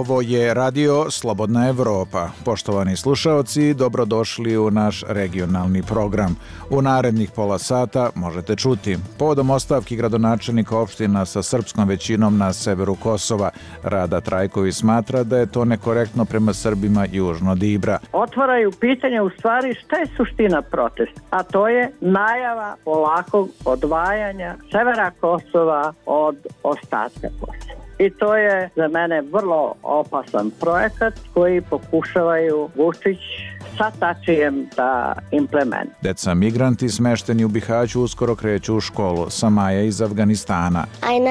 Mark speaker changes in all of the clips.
Speaker 1: Ovo je radio Slobodna Evropa. Poštovani slušaoci, dobrodošli u naš regionalni program. U narednih pola sata možete čuti povodom ostavki gradonačelnika opština sa srpskom većinom na severu Kosova. Rada Trajković smatra da je to nekorektno prema Srbima južno od Ibra.
Speaker 2: Otvaraju pitanje u stvari šta je suština protesta, a to je najava polakog odvajanja severa Kosova od ostatka Kosova. I to je za mene vrlo opasan projekat koji pokušavaju Vučić sa Tačijem da implementira.
Speaker 1: Deca migranti smešteni u Bihaću uskoro kreću u školu. Samaja iz Afganistana.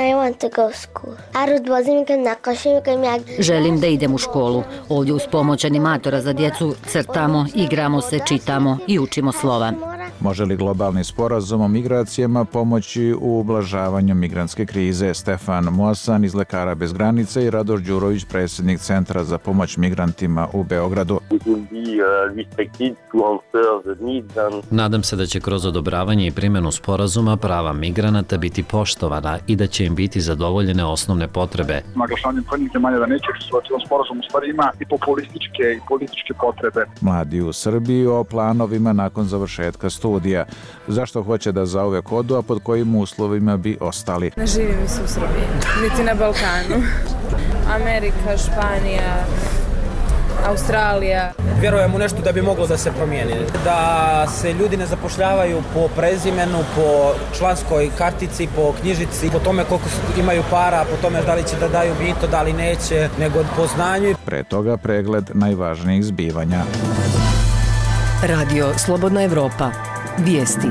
Speaker 3: Želim da idem u školu. Ovdje uz pomoć animatora za djecu crtamo, igramo se, čitamo i učimo slova.
Speaker 1: Može li globalni sporazum o migracijama pomoći u ublažavanju migrantske krize? Stefan Mosan iz Lekara bez granica i Radoš Đurović, predsjednik Centra za pomoć migrantima u Beogradu.
Speaker 4: Nadam se da će kroz odobravanje i primjenu sporazuma prava migranata biti poštovana i da će im biti zadovoljene osnovne potrebe.
Speaker 5: Naglašavanjem pojedinih zemalja da neće učestvovati u ovom sporazumu u stvari ima i populističke i političke potrebe.
Speaker 1: Mladi u Srbiji o planovima nakon završetka studija. Zašto hoće da zauvek odu, a pod kojim uslovima bi ostali?
Speaker 6: Ne živim se u Srbiji, niti na Balkanu. Amerika, Španija, Australija.
Speaker 7: Vjerujem u nešto da bi moglo da se promijeni. Da se ljudi ne zapošljavaju po prezimenu, po članskoj kartici, po knjižici, po tome koliko imaju para, po tome da li će da daju mito, da li neće, nego po znanju.
Speaker 1: Pre toga pregled najvažnijih zbivanja.
Speaker 3: Radio Slobodna Evropa. Vijesti.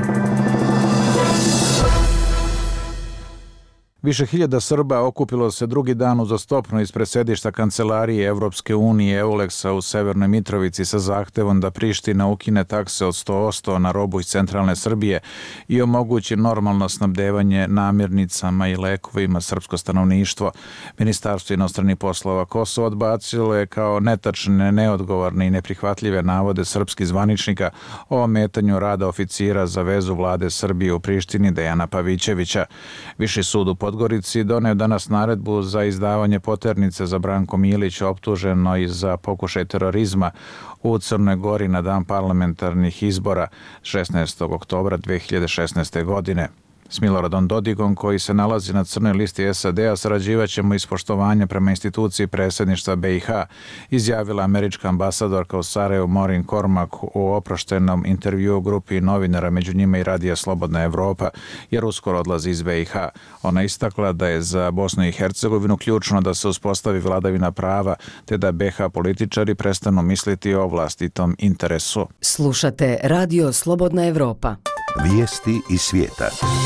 Speaker 1: Više hiljada Srba okupilo se drugi dan uzastopno ispred sedišta kancelarije Evropske unije EULEX-a u Severnoj Mitrovici sa zahtevom da Priština ukine takse od 100% na robu iz centralne Srbije i omogući normalno snabdevanje namirnicama i lekovima srpsko stanovništvo. Ministarstvo inostranih poslova Kosova odbacilo je kao netačne, neodgovorne i neprihvatljive navode srpskih zvaničnika o ometanju rada oficira za vezu vlade Srbije u Prištini Dejana Pavićevića. Viši sud u Podgorici doneo danas naredbu za izdavanje poternice za Branko Milića, optuženo i za pokušaj terorizma u Crnoj Gori na dan parlamentarnih izbora 16. oktobra 2016. godine. S Miloradom Dodigom, koji se nalazi na crnoj listi SAD-a, sarađivaćemo iz poštovanja prema instituciji predsjedništva BiH, izjavila američka ambasadorka u Sarajevu Maureen Cormack u oproštenom intervjuu grupi novinara, među njima i Radija Slobodna Evropa, jer uskoro odlazi iz BiH. Ona istakla da je za Bosnu i Hercegovinu ključno da se uspostavi vladavina prava, te da BiH političari prestanu misliti o vlastitom interesu.
Speaker 3: Slušate Radio Slobodna Evropa.
Speaker 8: Vijesti iz svijeta.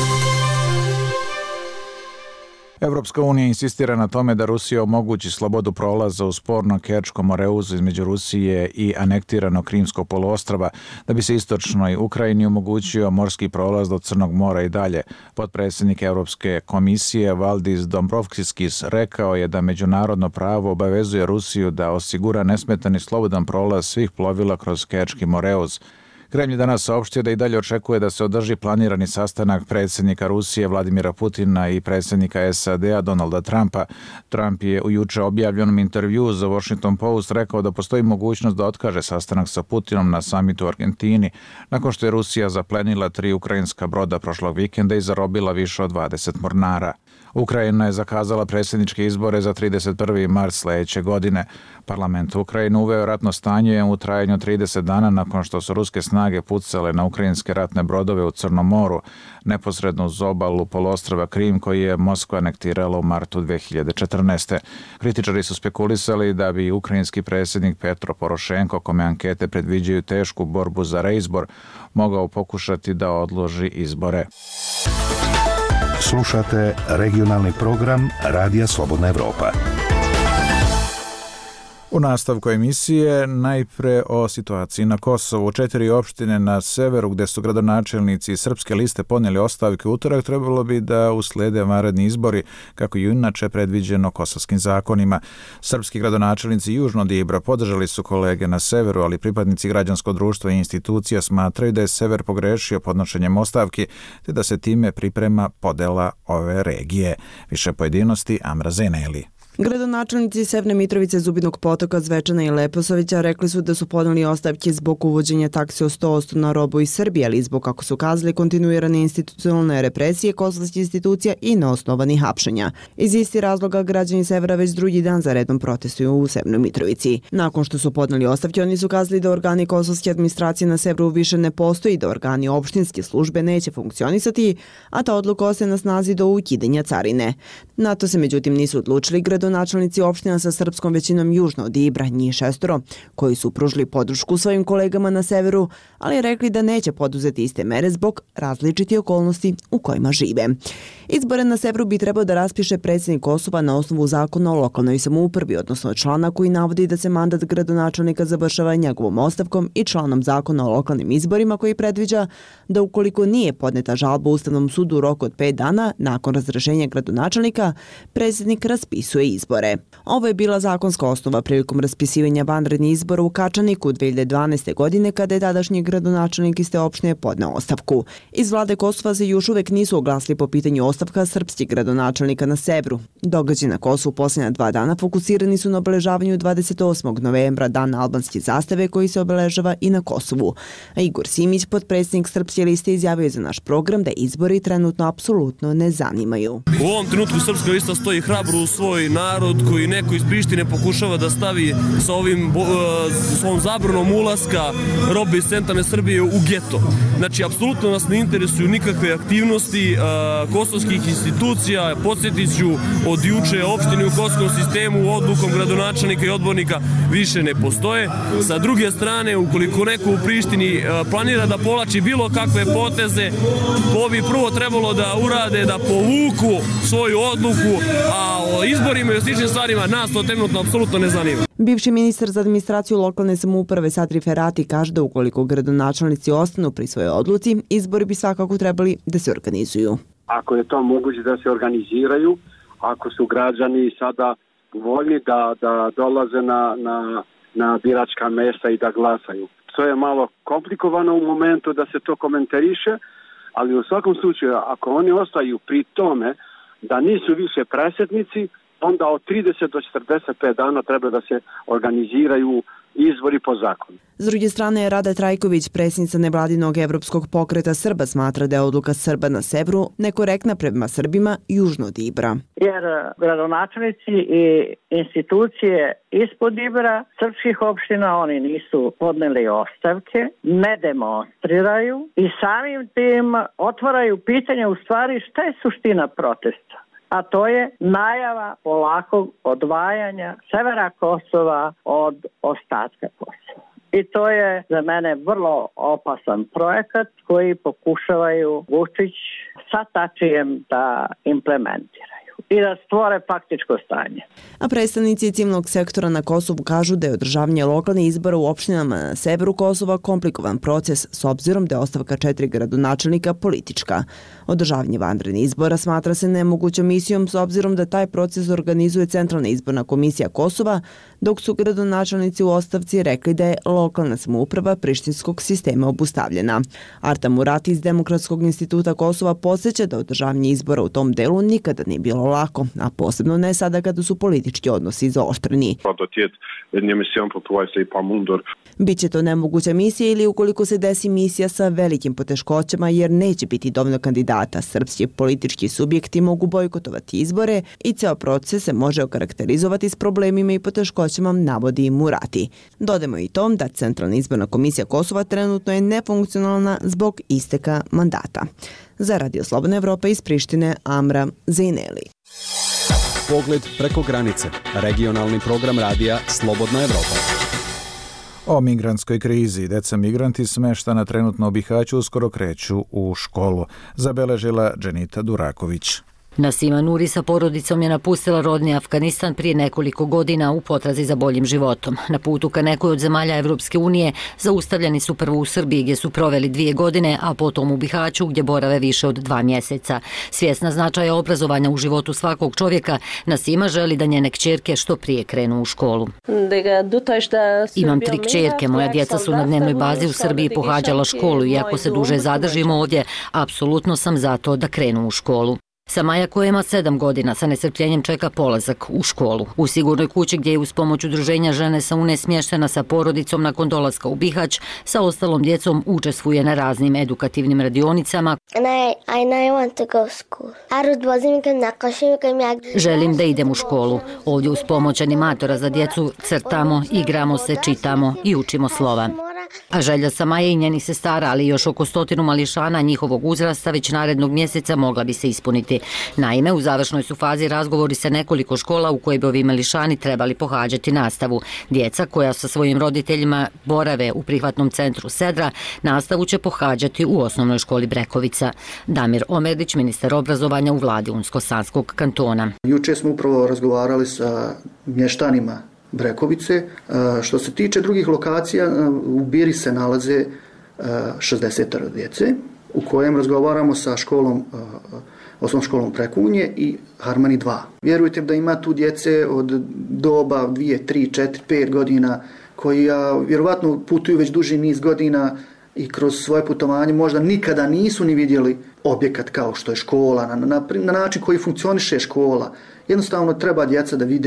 Speaker 1: Evropska unija insistira na tome da Rusija omogući slobodu prolaza u sporno Kerčkom moreuzu između Rusije i anektirano Krimskog poluostrva, da bi se istočnoj Ukrajini omogućio morski prolaz do Crnog mora i dalje. Potpredsjednik Evropske komisije Valdis Dombrovskis rekao je da međunarodno pravo obavezuje Rusiju da osigura nesmetan i slobodan prolaz svih plovila kroz Kerčki moreuz. Kremlj je danas saopštio da i dalje očekuje da se održi planirani sastanak predsjednika Rusije Vladimira Putina i predsjednika SAD-a Donalda Trumpa. Trump je u juče objavljenom intervjuu za Washington Post rekao da postoji mogućnost da otkaže sastanak sa Putinom na samitu u Argentini, nakon što je Rusija zaplenila 3 ukrajinska broda prošlog vikenda i zarobila više od 20 mornara. Ukrajina je zakazala predsjedničke izbore za 31. mart sljedeće godine. Parlament Ukrajine uveo ratno stanje u trajanju 30 dana nakon što su ruske snage pucale na ukrajinske ratne brodove u Crnom moru, neposredno uz obalu poluostrva Krim koji je Moskva anektirala u martu 2014. Kritičari su spekulisali da bi ukrajinski predsjednik Petro Porošenko, kome ankete predviđaju tešku borbu za reizbor, mogao pokušati da odloži izbore.
Speaker 8: Slušate regionalni program Radija Slobodna Evropa.
Speaker 1: U nastavku emisije najpre o situaciji na Kosovu. 4 opštine na severu gdje su gradonačelnici Srpske liste podnijeli ostavke utorak trebalo bi da uslede vanredni izbori, kako je inače predviđeno kosovskim zakonima. Srpski gradonačelnici južno od Ibra podržali su kolege na severu, ali pripadnici građanskog društva i institucija smatraju da je sever pogrešio podnošenjem ostavki, te da se time priprema podela ove regije. Više pojedinosti Amra Zeneli.
Speaker 9: Gradonačelnici Severne Mitrovice, Zubinog Potoka, Zvečana i Leposavića rekli su da su podneli ostavke zbog uvođenja takse od 100% na robu iz Srbije, ali zbog, kako su kazali, kontinuirane institucionalne represije kosovskih institucija i neosnovanih hapšenja. Iz istih razloga građani Severa već drugi dan za redom protestuju u Severnoj Mitrovici. Nakon što su podneli ostavke, oni su kazali da organi kosovske administracije na Severu više ne postoji i da organi opštinske službe neće funkcionisati, a ta odluka ostaje na snazi do ukidanja carine. Na to se međutim nisu odlučili gradonačelnici opština sa srpskom većinom južno od Ibra, njih 6, koji su pružili podršku svojim kolegama na severu, ali rekli da neće poduzeti iste mere zbog različitih okolnosti u kojima žive. Izbore na severu bi trebao da raspiše predsjednik Kosova na osnovu zakona o lokalnoj samoupravi, odnosno člana koji navodi da se mandat gradonačelnika završava njegovom ostavkom i članom zakona o lokalnim izborima koji predviđa da ukoliko nije podneta žalba Ustavnom sudu u roku od 5 dana nakon razrešenja gradonačelnika, predsjednik raspisuje izbore. Ovo je bila zakonska osnova prilikom raspisivanja vanrednih izbora u Kačaniku 2012. godine kada je tadašnji gradonačelnik iste opštine podneo ostavku. Iz vlade Kosova se još uvek nisu oglasili po pitanju ostavka srpskih gradonačelnika na severu. Događaji na Kosovu posljednja 2 dana fokusirani su na obeležavanju 28. novembra, dan albanske zastave koji se obeležava i na Kosovu. A Igor Simić, potpredsjednik Srpske liste, izjavio je za naš program da izbori trenutno apsolutno ne zanimaju.
Speaker 10: U ovom trenutku Srpska lista stoji hrabro u svoj narod koji neko iz Prištine pokušava da stavi sa ovom zabranom ulaska robe iz centralne Srbije u geto. Znači, apsolutno nas ne interesuju nikakve aktivnosti kosovskih institucija. Podsjetit ću, od juče opštine u kosovskom sistemu odlukom gradonačelnika i odbornika više ne postoje. Sa druge strane, ukoliko neko u Prištini planira da povlači bilo kakve poteze, to bi prvo trebalo da urade, da povuku svoju odluku, a o izborima i o sličnim stvarima nas to trenutno apsolutno ne zanima.
Speaker 9: Bivši ministar za administraciju lokalne samouprave Satri Ferati kaže da ukoliko gradonačelnici ostanu pri svojoj odluci, izbori bi svakako trebali da se organizuju.
Speaker 11: Ako je to moguće da se organiziraju, ako su građani sada voljni da dolaze na biračka mesta i da glasaju. To je malo komplikovano u momentu da se to komentariše, ali u svakom slučaju, ako oni ostaju pri tome da nisu više predsjednici, onda od 30 do 45 dana treba da se organiziraju izbori po zakonu.
Speaker 9: S druge strane, Rada Trajković, predsjednica nevladinog Evropskog pokreta Srba, smatra da je odluka Srba na severu nekorektna prema Srbima južno od Ibra.
Speaker 2: Jer gradonačelnici i institucije ispod Ibra srpskih opština, oni nisu podneli ostavke, ne demonstriraju i samim tim otvaraju pitanje u stvari šta je suština protesta. A to je najava polakog odvajanja severa Kosova od ostatka Kosova. I to je za mene vrlo opasan projekat koji pokušavaju Vučić sa Tačijem da implementiraju i da stvore faktičko stanje.
Speaker 9: A predstavnici civilnog sektora na Kosovu kažu da je održavanje lokalnih izbora u opštinama na severu Kosova komplikovan proces s obzirom da je ostavka 4 gradonačelnika politička. Održavanje vanrednih izbora smatra se nemogućom misijom s obzirom da taj proces organizuje Centralna izborna komisija Kosova, dok su gradonačelnici u ostavci rekli da je lokalna samouprava prištinskog sistema obustavljena. Arta Murati iz Demokratskog instituta Kosova podsjeća da održavanje izbora u tom delu nikada nije bilo lako, a posebno ne sada kada su politički odnosi zaoštreni. Biće to nemoguća misija ili ukoliko se desi misija sa velikim poteškoćama jer neće biti dovoljno kandidata, srpski politički subjekti mogu bojkotovati izbore i ceo proces se može okarakterizovati s problemima i poteškoćama, navodi Murati. Dodajmo i tom da Centralna izborna komisija Kosova trenutno je nefunkcionalna zbog isteka mandata. Za Radio Slobodna Evropa iz Prištine, Amra Zejneli.
Speaker 12: Pogled preko granice. Regionalni program radija Slobodna Evropa.
Speaker 1: O migrantskoj krizi. Deca migranti smeštana trenutno u Bihaću uskoro kreću u školu, zabeležila Dženita Duraković.
Speaker 3: Nasima Nuri sa porodicom je napustila rodni Afganistan prije nekoliko godina u potrazi za boljim životom. Na putu ka nekoj od zemalja Evropske unije zaustavljeni su prvo u Srbiji gdje su proveli 2 godine, a potom u Bihaću gdje borave više od 2 mjeseca. Svjesna značaja obrazovanja u životu svakog čovjeka, Nasima želi da njene kćerke što prije krenu u školu. Imam 3 kćerke, moja djeca su na dnevnoj bazi u Srbiji pohađala školu i ako se duže zadržimo ovdje, apsolutno sam za to da krenu u školu. Samaja koja ima 7 godina sa nestrpljenjem čeka polazak u školu. U sigurnoj kući gdje je uz pomoć udruženja žene sa UNE smještena sa porodicom nakon dolaska u Bihać, sa ostalom djecom učestvuje na raznim edukativnim radionicama. Želim da idem u školu. Ovdje uz pomoć animatora za djecu crtamo, igramo se, čitamo i učimo slova. A želja Samaje i njenih sestara, ali još oko 100 mališana njihovog uzrasta već narednog mjeseca mogla bi se ispuniti. Naime, u završnoj su fazi razgovori sa nekoliko škola u koje bi ovi mališani trebali pohađati nastavu. Djeca koja sa svojim roditeljima borave u prihvatnom centru Sedra, nastavu će pohađati u osnovnoj školi Brekovica. Damir Omerdić, ministar obrazovanja u vladi Unsko-Sanskog kantona.
Speaker 13: Juče smo upravo razgovarali sa mještanima Brekovice. Što se tiče drugih lokacija, u Biri se nalaze 60 djece, u kojem razgovaramo sa osnovnom školom Prekunje i Harmani 2. Vjerujte da ima tu djece od doba 2, 3, 4, 5 godina koji vjerovatno putuju već duži niz godina i kroz svoje putovanje možda nikada nisu ni vidjeli objekat kao što je škola, na način koji funkcioniše škola. Jednostavno treba djeca da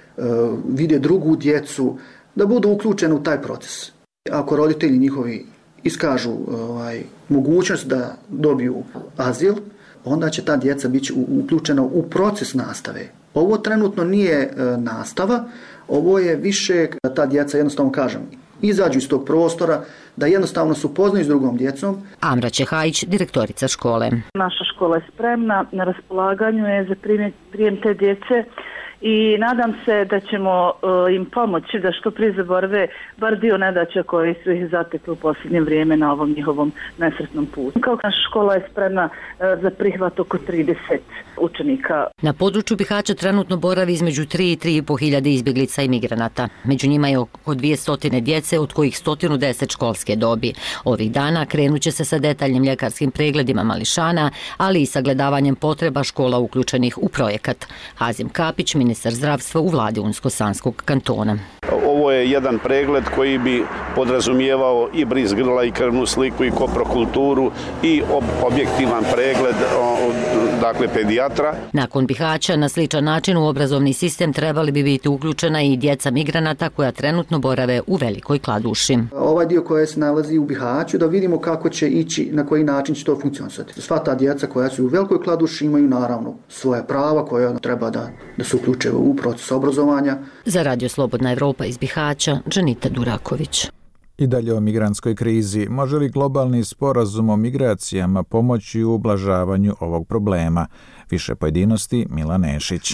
Speaker 13: vide drugu djecu, da budu uključeni u taj proces. Ako roditelji njihovi iskažu mogućnost da dobiju azil, onda će ta djeca biti uključena u proces nastave. Ovo trenutno nije nastava, ovo je više da ta djeca, jednostavno kažem, izađu iz tog prostora, da jednostavno se upoznaju s drugom djecom.
Speaker 3: Amra Čehajić, direktorica škole.
Speaker 14: Naša škola je spremna, na raspolaganju je za prijem te djece i nadam se da ćemo im pomoći da što prije zaborave bar dio nedaća koji su ih zatekli u posljednje vrijeme na ovom njihovom nesretnom putu. Kao naša škola je spremna za prihvat oko 30 učenika.
Speaker 3: Na području Bihaća trenutno boravi između 3 i 3,5 hiljade izbjeglica i migranata. Među njima je oko 200 djece, od kojih 110 školske dobi. Ovih dana krenut će se sa detaljnim ljekarskim pregledima mališana, ali i sagledavanjem potreba škola uključenih u projekat. Hazim Kapić, ministar zdravstva u vladi Unsko-Sanskog kantona.
Speaker 15: Ovo je jedan pregled koji bi podrazumijevao i bris grla i krvnu sliku i koprokulturu i objektivan pregled, dakle pedijatra.
Speaker 3: Nakon Bihaća na sličan način u obrazovni sistem trebali bi biti uključena i djeca migranata koja trenutno borave u Velikoj Kladuši.
Speaker 13: Ovaj dio koji se nalazi u Bihaću, da vidimo kako će ići, na koji način će to funkcionisati. Sva ta djeca koja su u Velikoj Kladuši imaju naravno svoje prava koja treba da se uključe u proces obrazovanja.
Speaker 3: Za Radio Slobodna Evropa iz Bihaća, Džanita Duraković.
Speaker 1: I dalje o migrantskoj krizi. Može li globalni sporazum o migracijama pomoći u ublažavanju ovog problema? Više pojedinosti, Milan Nešić.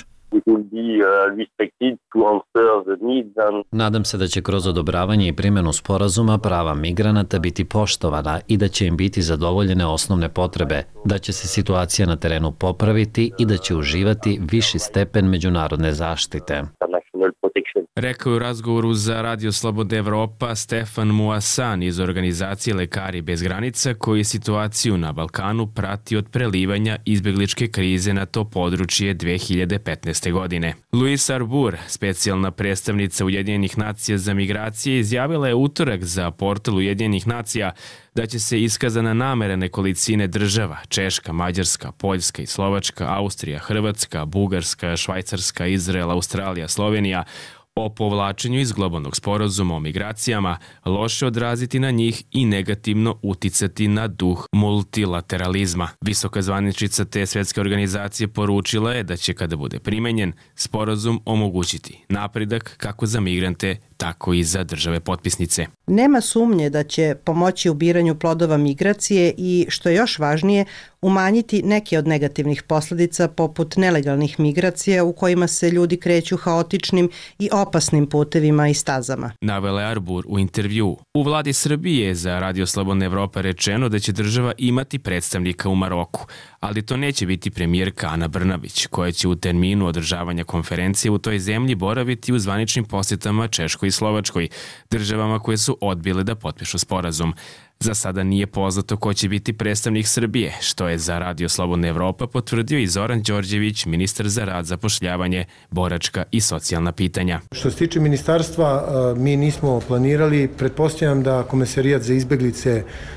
Speaker 4: Nadam se da će kroz odobravanje i primjenu sporazuma prava migranata biti poštovana i da će im biti zadovoljene osnovne potrebe, da će se situacija na terenu popraviti i da će uživati viši stepen međunarodne zaštite.
Speaker 16: Rekao je u razgovoru za Radio Slobodna Evropa Stefan Muasan iz organizacije Lekari bez granica, koji situaciju na Balkanu prati od prelivanja izbjegličke krize na to područje 2015. godine. Louise Arbour, specijalna predstavnica Ujedinjenih nacija za migracije, izjavila je utorak za portal Ujedinjenih nacija da će se iskazana namera nekolicine država, Češka, Mađarska, Poljska i Slovačka, Austrija, Hrvatska, Bugarska, Švajcarska, Izrael, Australija, Slovenija, o povlačenju iz globalnog sporazuma o migracijama loše odraziti na njih i negativno uticati na duh multilateralizma. Visoka zvaničnica te svjetske organizacije poručila je da će, kada bude primenjen, sporazum omogućiti napredak kako za migrante, tako i za države potpisnice.
Speaker 17: Nema sumnje da će pomoći u biranju plodova migracije i, što je još važnije, umanjiti neke od negativnih posljedica poput nelegalnih migracija u kojima se ljudi kreću haotičnim i opasnim putevima i stazama.
Speaker 16: Navela je Arbour u intervju. U vladi Srbije za Radio Slobodna Evropa rečeno da će država imati predstavnika u Maroku, ali to neće biti premijerka Ana Brnabić, koja će u terminu održavanja konferencije u toj zemlji boraviti u zvaničnim posjetama Češkoj i Slovačkoj, državama koje su odbile da potpišu sporazum. Za sada nije poznato ko će biti predstavnik Srbije, što je za Radio Slobodna Evropa potvrdio i Zoran Đorđević, ministar za rad, zapošljavanje, boračka i socijalna pitanja.
Speaker 18: Što se tiče ministarstva, mi nismo planirali. Pretpostavljam da Komesarijat za izbjeglice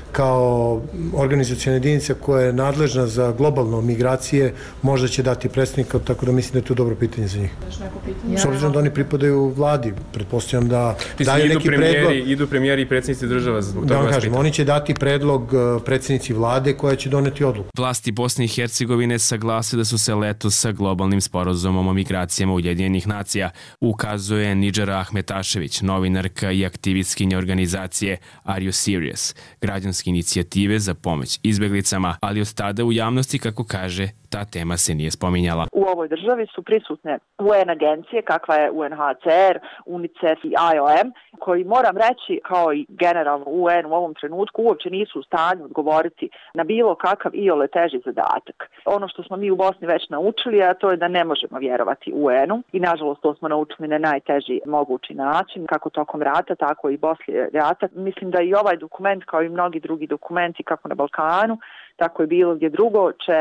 Speaker 18: kao organizacijona jedinica koja je nadležna za globalno migracije možda će dati predstavnika, tako da mislim da je to dobro pitanje za njih. S obzirom da oni pripadaju vladi, pretpostavljam da daju neki predlog.
Speaker 16: Idu premijeri i predsjednici država zbog toga.
Speaker 18: Da vam kažem, oni će dati predlog predsjednici vlade koja će doneti odluku.
Speaker 16: Vlasti Bosne i Hercegovine saglasili da su se letos sa globalnim sporazumom o migracijama Ujedinjenih nacija, ukazuje Nidžara Ahmetašević, novinarka i aktivistkinja organizacije Are You Serious, građanske inicijative za pomoć izbeglicama, ali od tada u javnosti, kako kaže, ta tema se nije spominjala.
Speaker 19: U ovoj državi su prisutne UN agencije, kakva je UNHCR, UNICEF i IOM, koji, moram reći, kao i generalno UN u ovom trenutku, uopće nisu u stanju odgovoriti na bilo kakav iole teži zadatak. Ono što smo mi u Bosni već naučili, a to je da ne možemo vjerovati UN-u i nažalost to smo naučili na najteži mogući način, kako tokom rata, tako i poslije rata. Mislim da i ovaj dokument, kao i mnogi drugi dokumenti, kako na Balkanu, tako je bilo gdje drugo, će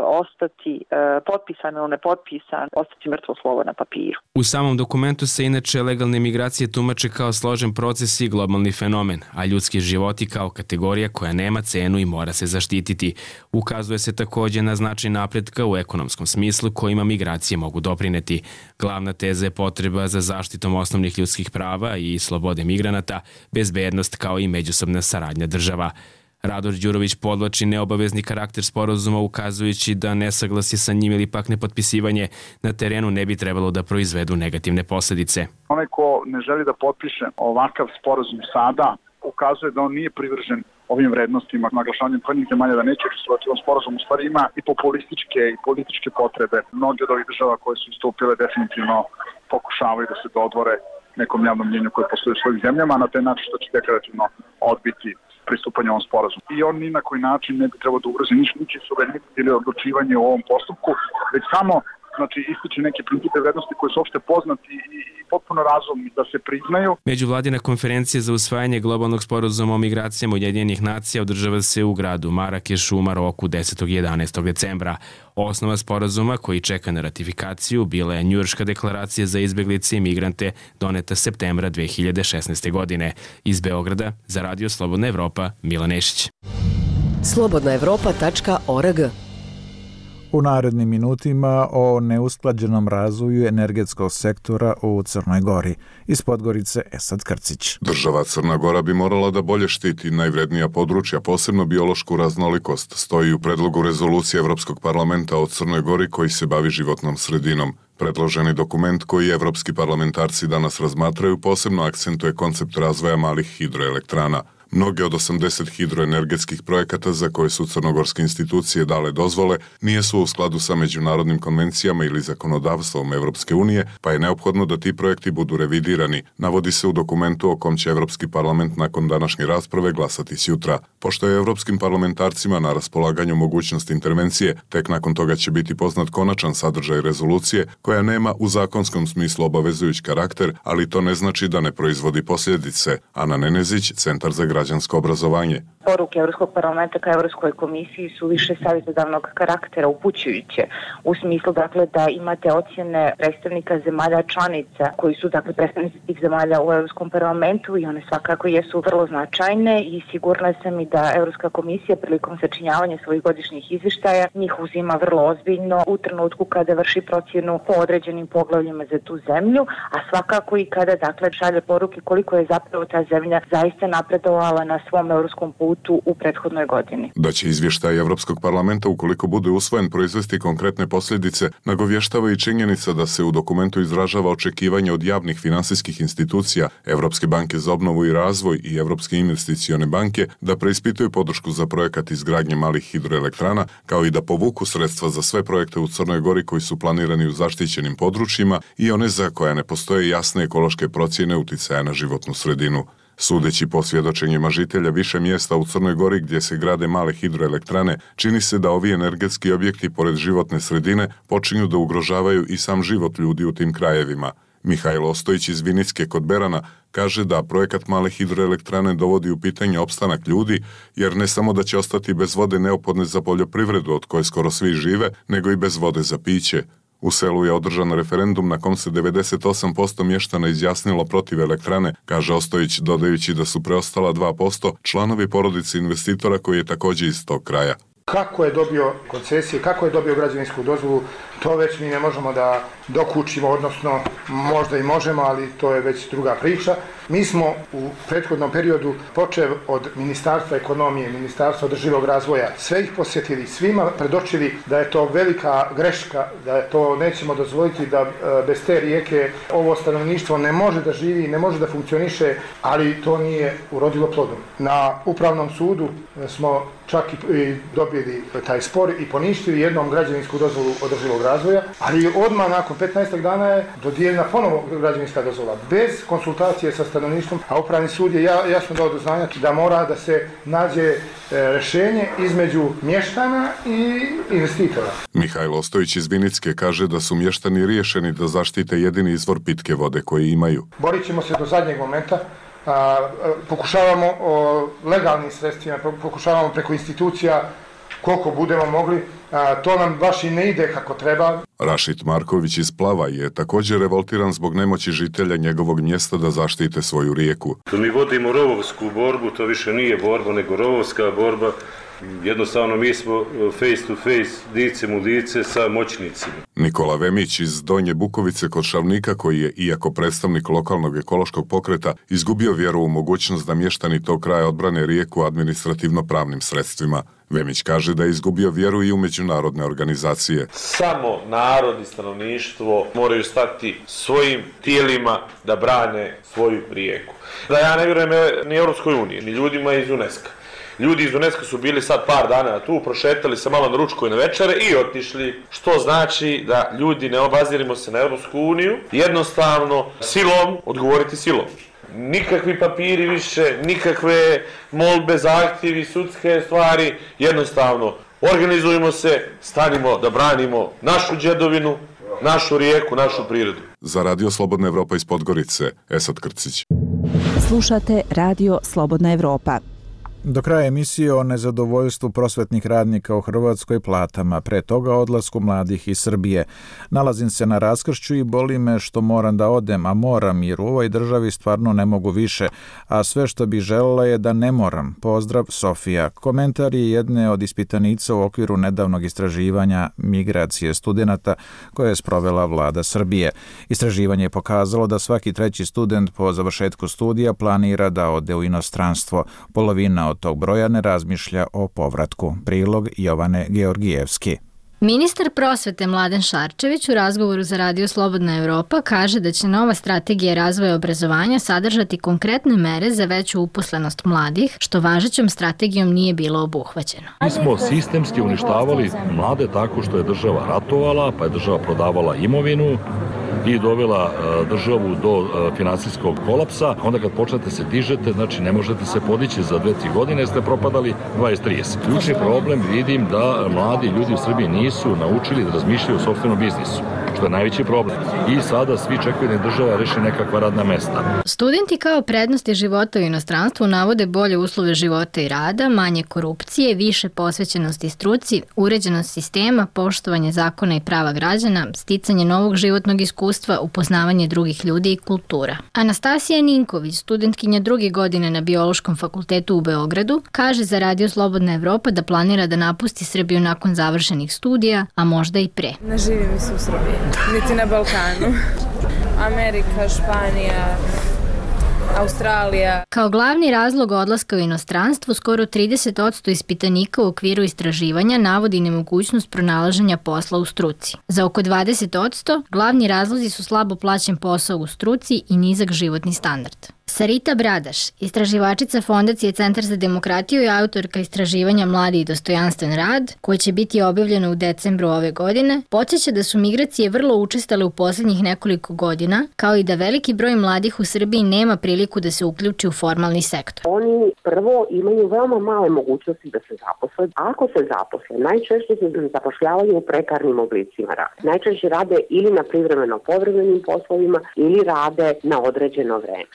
Speaker 19: ostati potpisan ili nepotpisan, ostati mrtvo slovo na papiru.
Speaker 16: U samom dokumentu se inače legalne migracije tumače kao složen proces i globalni fenomen, a ljudski životi kao kategorija koja nema cenu i mora se zaštititi. Ukazuje se također na značaj napretka u ekonomskom smislu kojima migracije mogu doprineti. Glavna teza je potreba za zaštitom osnovnih ljudskih prava i slobode migranata, bezbednost kao i međusobna saradnja država. Radoš Đurović podvlači neobavezni karakter sporazuma, ukazujući da nesaglasje sa njim ili pak nepotpisivanje na terenu ne bi trebalo da proizvedu negativne posljedice.
Speaker 5: Onaj ko ne želi da potpiše ovakav sporazum sada, ukazuje da on nije privržen ovim vrednostima, naglašavanjem pojedinih zemalja da neće učestvovati u ovom sporazumu, u stvari ima i populističke i političke potrebe. Mnogi od ovih država koje su istupile definitivno pokušavaju da se dodvore nekom javnom mnjenju koje postoji u svojim zemljama, na taj način što će deklarativno odbiti pristupanje ovom sporazumu. I on ni na koji način ne bi trebao da ugrozi niči suverenitet ili odlučivanje u ovom postupku, već samo ističe neke principe vrednosti koje su opšte poznati i potpuno razumni da se priznaju.
Speaker 16: Međuvladina konferencija za usvajanje globalnog sporazuma o migracijama Ujedinjenih nacija održava se u gradu Marakešu u Maroku 10. i 11. decembra. Osnova sporazuma koji čeka na ratifikaciju bila je Njujorška deklaracija za izbeglice i migrante doneta septembra 2016. godine. Iz Beograda za Radio Slobodna Evropa, Milan Nešić.
Speaker 20: slobodnaevropa.org.
Speaker 1: U narednim minutima o neusklađenom razvoju energetskog sektora u Crnoj Gori. Iz Podgorice Esad Krcić.
Speaker 21: Država Crna Gora bi morala da bolje štiti najvrednija područja, posebno biološku raznolikost, stoji u predlogu rezolucije Evropskog parlamenta o Crnoj Gori koji se bavi životnom sredinom. Predloženi dokument koji evropski parlamentarci danas razmatraju posebno akcentuje koncept razvoja malih hidroelektrana. Mnoge od 80 hidroenergetskih projekata za koje su crnogorske institucije dale dozvole nijesu u skladu sa međunarodnim konvencijama ili zakonodavstvom Evropske unije, pa je neophodno da ti projekti budu revidirani, navodi se u dokumentu o kom će Evropski parlament nakon današnje rasprave glasati sutra. Pošto je evropskim parlamentarcima na raspolaganju mogućnost intervencije, tek nakon toga će biti poznat konačan sadržaj rezolucije, koja nema u zakonskom smislu obavezujući karakter, ali to ne znači da ne proizvodi posljedice. Ana Nenezić, Centar za građansko obrazovanje.
Speaker 22: Poruke Evropskog parlamenta ka Evropskoj komisiji su više savjetodavnog karaktera, upućujuće u smislu da imate ocjene predstavnika zemalja članica koji su predstavnici tih zemalja u Evropskom parlamentu i one svakako jesu vrlo značajne i sigurna sam i da Evropska komisija prilikom sačinjavanja svojih godišnjih izvještaja njih uzima vrlo ozbiljno u trenutku kada vrši procjenu po određenim poglavljima za tu zemlju, a svakako i kada šalje poruke koliko je zapravo ta zemlja zaista napredovala na svom evropskom putu u prethodnoj godini.
Speaker 21: Da će izvještaj Evropskog parlamenta, ukoliko bude usvojen, proizvesti konkretne posljedice, nagovještava i činjenica da se u dokumentu izražava očekivanje od javnih finansijskih institucija, Evropske banke za obnovu i razvoj i Evropske investicione banke da preispituju podršku za projekat izgradnje malih hidroelektrana, kao i da povuku sredstva za sve projekte u Crnoj Gori koji su planirani u zaštićenim područjima i one za koja ne postoje jasne ekološke procjene uticaja na životnu sredinu. Sudeći po svjedočenjima žitelja više mjesta u Crnoj Gori gdje se grade male hidroelektrane, čini se da ovi energetski objekti pored životne sredine počinju da ugrožavaju i sam život ljudi u tim krajevima. Mihajlo Ostojić iz Vinicke kod Berana kaže da projekat male hidroelektrane dovodi u pitanje opstanak ljudi, jer ne samo da će ostati bez vode neophodne za poljoprivredu od koje skoro svi žive, nego i bez vode za piće. U selu je održan referendum na kom se 98% mještana izjasnilo protiv elektrane, kaže Ostojić, dodajući da su preostala 2% članovi porodice investitora koji je također iz tog kraja.
Speaker 6: Kako je dobio koncesije, kako je dobio građevinsku dozvolu, to već mi ne možemo da dokučimo, odnosno možda i možemo, ali to je već druga priča. Mi smo u prethodnom periodu, počev od Ministarstva ekonomije, Ministarstva održivog razvoja, sve ih posjetili, svima predočili da je to velika greška, da je to nećemo dozvoliti, da bez te rijeke ovo stanovništvo ne može da živi, ne može da funkcioniše, ali to nije urodilo plodom. Na Upravnom sudu smo čak i dobili taj spor i poništili jednom građevinsku dozvolu održivog razvoja, ali odmah nakon 15 dana je dodijeljena ponovo građevinska dozvola, bez konsultacije sa stanovništvom, a Upravni sud je jasno dao do znanja da mora da se nađe rješenje između mještana i investitora.
Speaker 21: Mihajlo Ostojić iz Vinicke kaže da su mještani riješeni da zaštite jedini izvor pitke vode koji imaju.
Speaker 6: Borit ćemo se do zadnjeg momenta. Pokušavamo legalnim sredstvima, pokušavamo preko institucija koliko budemo mogli, to nam baš i ne ide kako treba.
Speaker 21: Rašid Marković iz Plava je također revoltiran zbog nemoći žitelja njegovog mjesta da zaštite svoju rijeku.
Speaker 20: Mi vodimo rovovsku borbu, to više nije borba nego rovovska borba. Jednostavno mi smo face to face, licem u lice sa moćnicima.
Speaker 21: Nikola Vemić iz Donje Bukovice kod Šavnika, koji je, iako predstavnik lokalnog ekološkog pokreta, izgubio vjeru u mogućnost da mještani tog kraja odbrane rijeku administrativno-pravnim sredstvima. Vemić kaže da je izgubio vjeru i u međunarodne organizacije.
Speaker 23: Samo narod i stanovništvo moraju stati svojim tijelima da brane svoju rijeku. Da ja ne vjerujem ni Europskoj uniji, ni ljudima iz UNESCO. Ljudi iz UNESCO su bili sad par dana tu, prošetali se malo na ručku i na večere i otišli, što znači da ljudi ne obazirimo se na Europsku uniju, jednostavno silom odgovoriti silom. Nikakvi papiri više, nikakve molbe, zahtjevi, sudske stvari, jednostavno organizujemo se, stanimo da branimo našu djedovinu, našu rijeku, našu prirodu.
Speaker 21: Za Radio Slobodna Evropa iz Podgorice, Esad Krcić.
Speaker 24: Slušate Radio Slobodna Evropa.
Speaker 1: Do kraja emisije o nezadovoljstvu prosvetnih radnika u Hrvatskoj platama, pre toga odlasku mladih iz Srbije. Nalazim se na raskršću i boli me što moram da odem, a moram jer u ovoj državi stvarno ne mogu više, a sve što bi želela je da ne moram. Pozdrav, Sofija. Komentar je jedne od ispitanica u okviru nedavnog istraživanja migracije studenata koje je sprovela vlada Srbije. Istraživanje je pokazalo da svaki treći student po završetku studija planira da ode u inostranstvo. Polovina od tog broja ne razmišlja o povratku. Prilog Jovane Georgijevski.
Speaker 25: Ministar prosvete Mladen Šarčević u razgovoru za Radio Slobodna Evropa kaže da će nova strategija razvoja obrazovanja sadržati konkretne mere za veću uposlenost mladih, što važećom strategijom nije bilo obuhvaćeno.
Speaker 26: Mi smo sistemski uništavali mlade tako što je država ratovala, pa je država prodavala imovinu i dovela državu do finansijskog kolapsa. Onda kad počnete se dižete, znači ne možete se podići za 2-3 godine, ste propadali 20-30. Ključni problem vidim da mladi ljudi u Srbiji nisu naučili da razmišljaju o sopstvenom biznisu, što je najveći problem. I sada svi čekaju da država reši nekakva radna mesta.
Speaker 25: Studenti kao prednosti života u inostranstvu navode bolje uslove života i rada, manje korupcije, više posvećenosti struci, uređenost sistema, poštovanje zakona i prava građana, sticanje novog životnog iskustva, upoznavanje drugih ljudi i kultura. Anastasija Ninković, studentkinja 2. godine na Biološkom fakultetu u Beogradu, kaže za Radio Slobodna Evropa da planira da napusti Srbiju nakon završenih studija, a možda i pre.
Speaker 27: Ne živi mi se u Srbiji, niti na Balkanu. Amerika, Španija, Australija.
Speaker 25: Kao glavni razlog odlaska u inostranstvo, skoro 30% ispitanika u okviru istraživanja navodi nemogućnost pronalaženja posla u struci. Za oko 20% glavni razlozi su slabo plaćen posao u struci i nizak životni standard. Sarita Bradaš, istraživačica Fondacije Centar za demokratiju i autorka istraživanja Mladi i dostojanstven rad, koje će biti objavljeno u decembru ove godine, podsjeća da su migracije vrlo učestale u posljednjih nekoliko godina, kao i da veliki broj mladih u Srbiji nema priliku da se uključi u formalni sektor.
Speaker 28: Oni prvo imaju veoma male mogućnosti da se zaposle. Ako se zaposle, najčešće se zapošljavaju u prekarnim oblicima rada. Najčešće rade ili na privremeno povremenim poslovima ili rade na određeno vreme.
Speaker 25: Irina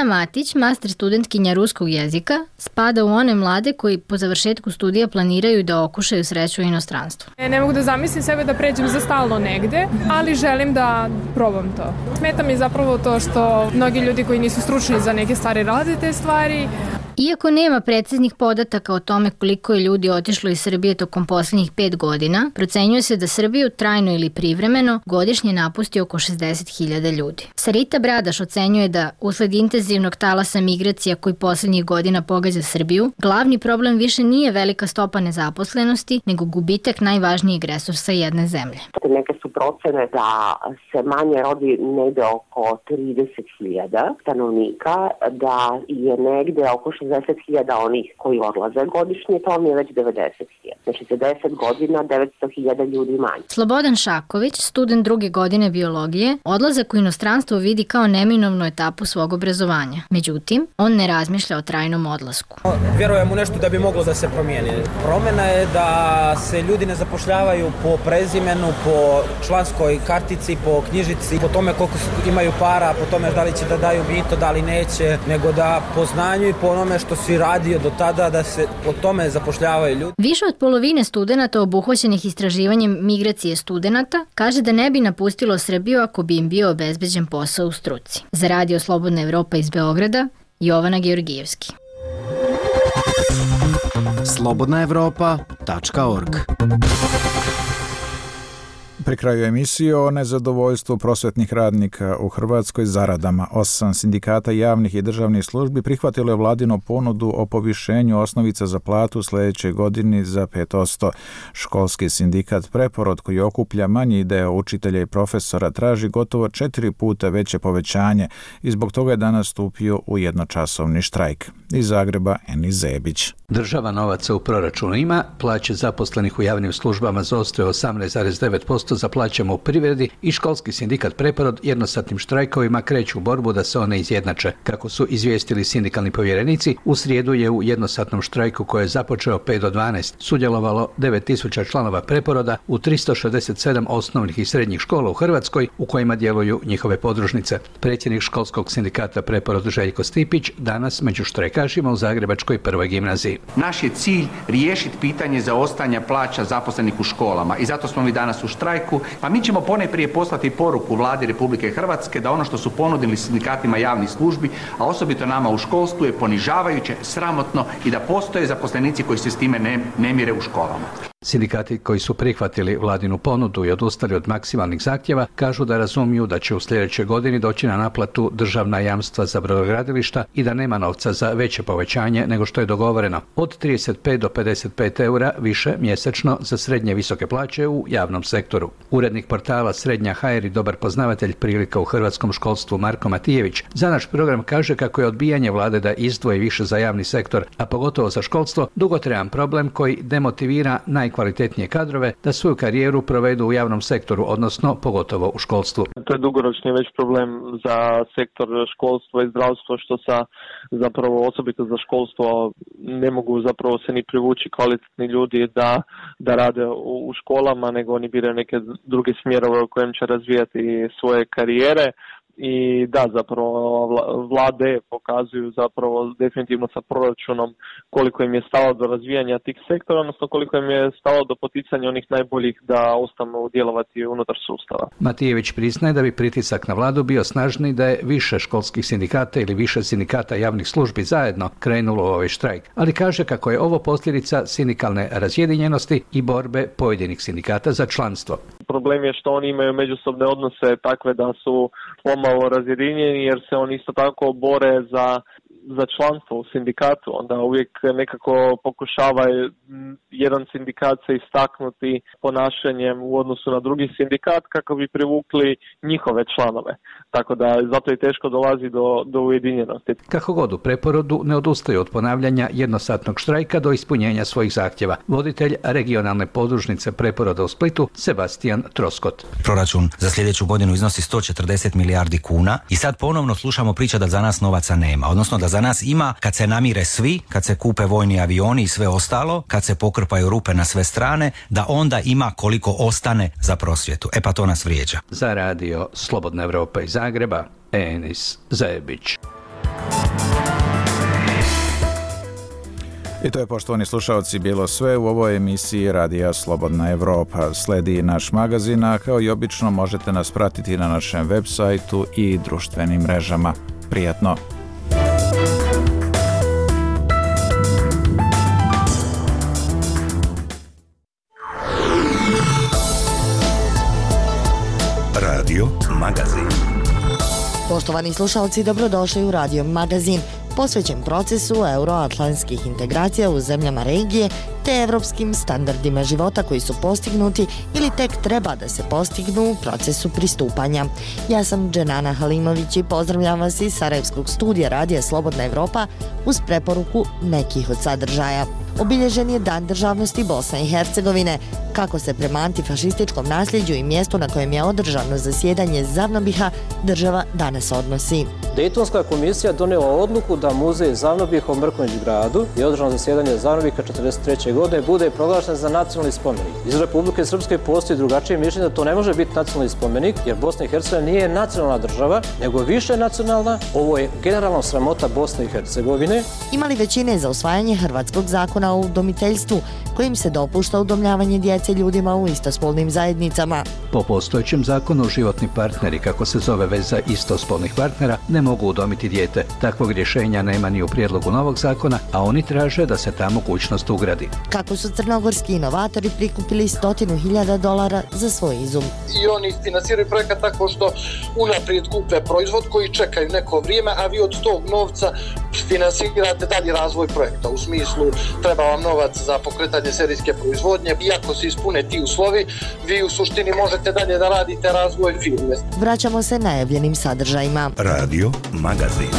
Speaker 25: Matić, master studentkinja ruskog jezika, spada u one mlade koji po završetku studija planiraju da okušaju sreću u inostranstvu.
Speaker 27: Ne mogu da zamislim sebe da pređem za stalno negde, ali želim da probam to. Smeta mi zapravo to što mnogi ljudi koji nisu stručni za neke stvari rade te stvari.
Speaker 25: Iako nema preciznih podataka o tome koliko je ljudi otišlo iz Srbije tokom posljednjih 5 godina, procenjuje se da Srbiju trajno ili privremeno godišnje napusti oko 60.000 ljudi. Sarita Bradaš ocenjuje da usled intenzivnog talasa migracija koji posljednjih godina pogađa Srbiju, glavni problem više nije velika stopa nezaposlenosti, nego gubitak najvažnijeg resursa jedne zemlje.
Speaker 28: Neke su procene da se manje rodi negde oko 30.000 stanovnika, da je negde oko 60.000 onih koji odlaze godišnje, to mi je već 90.000. Znači za 10 godina 900.000 ljudi manje.
Speaker 25: Slobodan Šaković, student 2. godine biologije, odlazak u inostranstvo vidi kao neminovnu etapu svog obrazovanja. Međutim, on ne razmišlja o trajnom odlasku.
Speaker 2: Vjerujem u nešto da bi moglo da se promijeni. Promjena je da se ljudi ne zapošljavaju po prezimenu, po članskoj kartici, po knjižici, po tome koliko imaju para, po tome da li će da daju mito, da li neće, nego da po znanju i po onome što si radio do tada, da se po tome zapošljavaju ljudi.
Speaker 25: Više od polovine studenata obuhvaćenih istraživanjem migracije studenata kaže da ne bi napustilo Srbiju ako bi im bio obezbeđen posao u struci. Za Radio Slobodna Evropa iz Beograda, Jovana Georgijevski.
Speaker 7: slobodnaevropa.org.
Speaker 1: Pri kraju emisije o nezadovoljstvu prosvetnih radnika u Hrvatskoj zaradama. 8 sindikata javnih i državnih službi prihvatilo je vladinu ponudu o povišenju osnovica za platu sljedeće godini za 5%. Školski sindikat Preporod, koji okuplja manji deo učitelja i profesora, traži gotovo 4 puta veće povećanje i zbog toga je danas stupio u jednočasovni štrajk. Iz Zagreba, Eni Zebić.
Speaker 8: Država novaca u proračunu ima, plaće zaposlenih u javnim službama zaostaju 18,9% za plaćama u privredi i školski sindikat Preporod jednosatnim štrajkovima kreću u borbu da se one izjednače. Kako su izvijestili sindikalni povjerenici, u srijedu je u jednosatnom štrajku koji je započeo 5 do 12 sudjelovalo 9.000 članova Preporoda u 367 osnovnih i srednjih škola u Hrvatskoj u kojima djeluju njihove podružnice. Predsjednik školskog sindikata Preporod Željko Stipić danas među štrajkašima u Zagrebačkoj prvoj gimnaziji.
Speaker 9: Naš je cilj riješiti pitanje zaostajanja plaća zaposlenih u školama i zato smo mi danas u štrajku. Pa mi ćemo ponajprije poslati poruku Vladi Republike Hrvatske da ono što su ponudili sindikatima javnih službi, a osobito nama u školstvu, je ponižavajuće, sramotno i da postoje zaposlenici koji se s time ne mire u školama.
Speaker 8: Sindikati koji su prihvatili vladinu ponudu i odustali od maksimalnih zahtjeva kažu da razumiju da će u sljedećoj godini doći na naplatu državna jamstva za brodogradilišta i da nema novca za veće povećanje nego što je dogovoreno. Od 35 do 55 eura više mjesečno za srednje visoke plaće u javnom sektoru. Urednik portala Srednja HR i dobar poznavatelj prilika u hrvatskom školstvu Marko Matijević za naš program kaže kako je odbijanje vlade da izdvoji više za javni sektor, a pogotovo za školstvo, dugotrajan problem koji demotivira najkvalitetnije kadrove da svoju karijeru provedu u javnom sektoru, odnosno pogotovo u školstvu.
Speaker 10: To je dugoročni već problem za sektor školstva i zdravstva, što sa zapravo osobito za školstvo ne mogu zapravo se ni privući kvalitetni ljudi da rade u školama, nego oni biraju neke druge smjerove u kojem će razvijati svoje karijere. I da, zapravo vlade pokazuju zapravo definitivno sa proračunom koliko im je stalo do razvijanja tih sektora, odnosno koliko im je stalo do poticanja onih najboljih da ostanu djelovati unutar sustava.
Speaker 8: Matijević priznaje da bi pritisak na vladu bio snažniji da je više školskih sindikata ili više sindikata javnih službi zajedno krenulo u ovaj štrajk, ali kaže kako je ovo posljedica sindikalne razjedinjenosti i borbe pojedinih sindikata za članstvo.
Speaker 10: Problem je što oni imaju međusobne odnose takve da su pomalo razjedinjeni, jer se oni isto tako bore za članstvo u sindikatu. Onda uvijek nekako pokušava jedan sindikat se istaknuti ponašanjem u odnosu na drugi sindikat kako bi privukli njihove članove. Tako da zato i teško dolazi do ujedinjenosti.
Speaker 8: Kako god u Preporodu ne odustaju od ponavljanja jednosatnog štrajka do ispunjenja svojih zahtjeva. Voditelj regionalne podružnice Preporoda u Splitu, Sebastian Troskot.
Speaker 11: Proračun za sljedeću godinu iznosi 140 milijardi kuna i sad ponovno slušamo priča da za nas novaca nema, odnosno da za nas ima kad se namire svi, kad se kupe vojni avioni i sve ostalo, kad se pokrpaju rupe na sve strane, da onda ima koliko ostane za prosvjetu. E pa to nas vrijeđa.
Speaker 8: Za Radio Slobodna Evropa iz Zagreba, Enis Zebić.
Speaker 1: I to je, poštovani slušalci, bilo sve u ovoj emisiji Radija Slobodna Evropa. Sledi naš magazin, a kao i obično možete nas pratiti na našem web sajtu i društvenim mrežama. Prijatno!
Speaker 3: Radio Magazin.
Speaker 4: Poštovani slušalci, dobrodošli u Radio Magazin, posvećen procesu euroatlantskih integracija u zemljama regije te evropskim standardima života koji su postignuti ili tek treba da se postignu u procesu pristupanja. Ja sam Dženana Halimović i pozdravljam vas iz Sarajevskog studija Radija Slobodna Evropa uz preporuku nekih od sadržaja. Obilježen je Dan državnosti Bosne i Hercegovine. Kako se prema antifašističkom nasljeđu i mjestu na kojem je održano zasjedanje Zavnobiha država danas odnosi.
Speaker 7: Dejtonska komisija donijela odluku da muzej Zavnobiha u Mrkonjić gradu i održano zasjedanje Zavnobiha 1943. godine bude proglašen za nacionalni spomenik. Iz Republike Srpske postoji drugačije mišljenje da to ne može biti nacionalni spomenik jer Bosna i Hercegovina nije nacionalna država, nego više nacionalna. Ovo je generalno sramota Bosne i Hercegovine.
Speaker 4: Imali većine za usvajanje hrvatskog zakona o udomiteljstvu, kojim se dopušta udomljavanje djece ljudima u istospolnim zajednicama.
Speaker 8: Po postojećem zakonu životni partneri, kako se zove veza istospolnih partnera, ne mogu udomiti dijete. Takvog rješenja nema ni u prijedlogu novog zakona, a oni traže da se ta mogućnost ugradi.
Speaker 4: Kako su crnogorski inovatori prikupili $100.000 za svoj izum.
Speaker 12: I oni financiraju projekat tako što unaprijed kupe proizvod koji čekaju neko vrijeme, a vi od tog novca financirate dalji razvoj projekta. U smislu treba vam novac za pokretanje serijske proizvodnje. Iako se ispune ti uslovi, vi u suštini možete dalje da radite razvoj firme.
Speaker 4: Vraćamo se najavljenim sadržajima.
Speaker 3: Radio Magazin.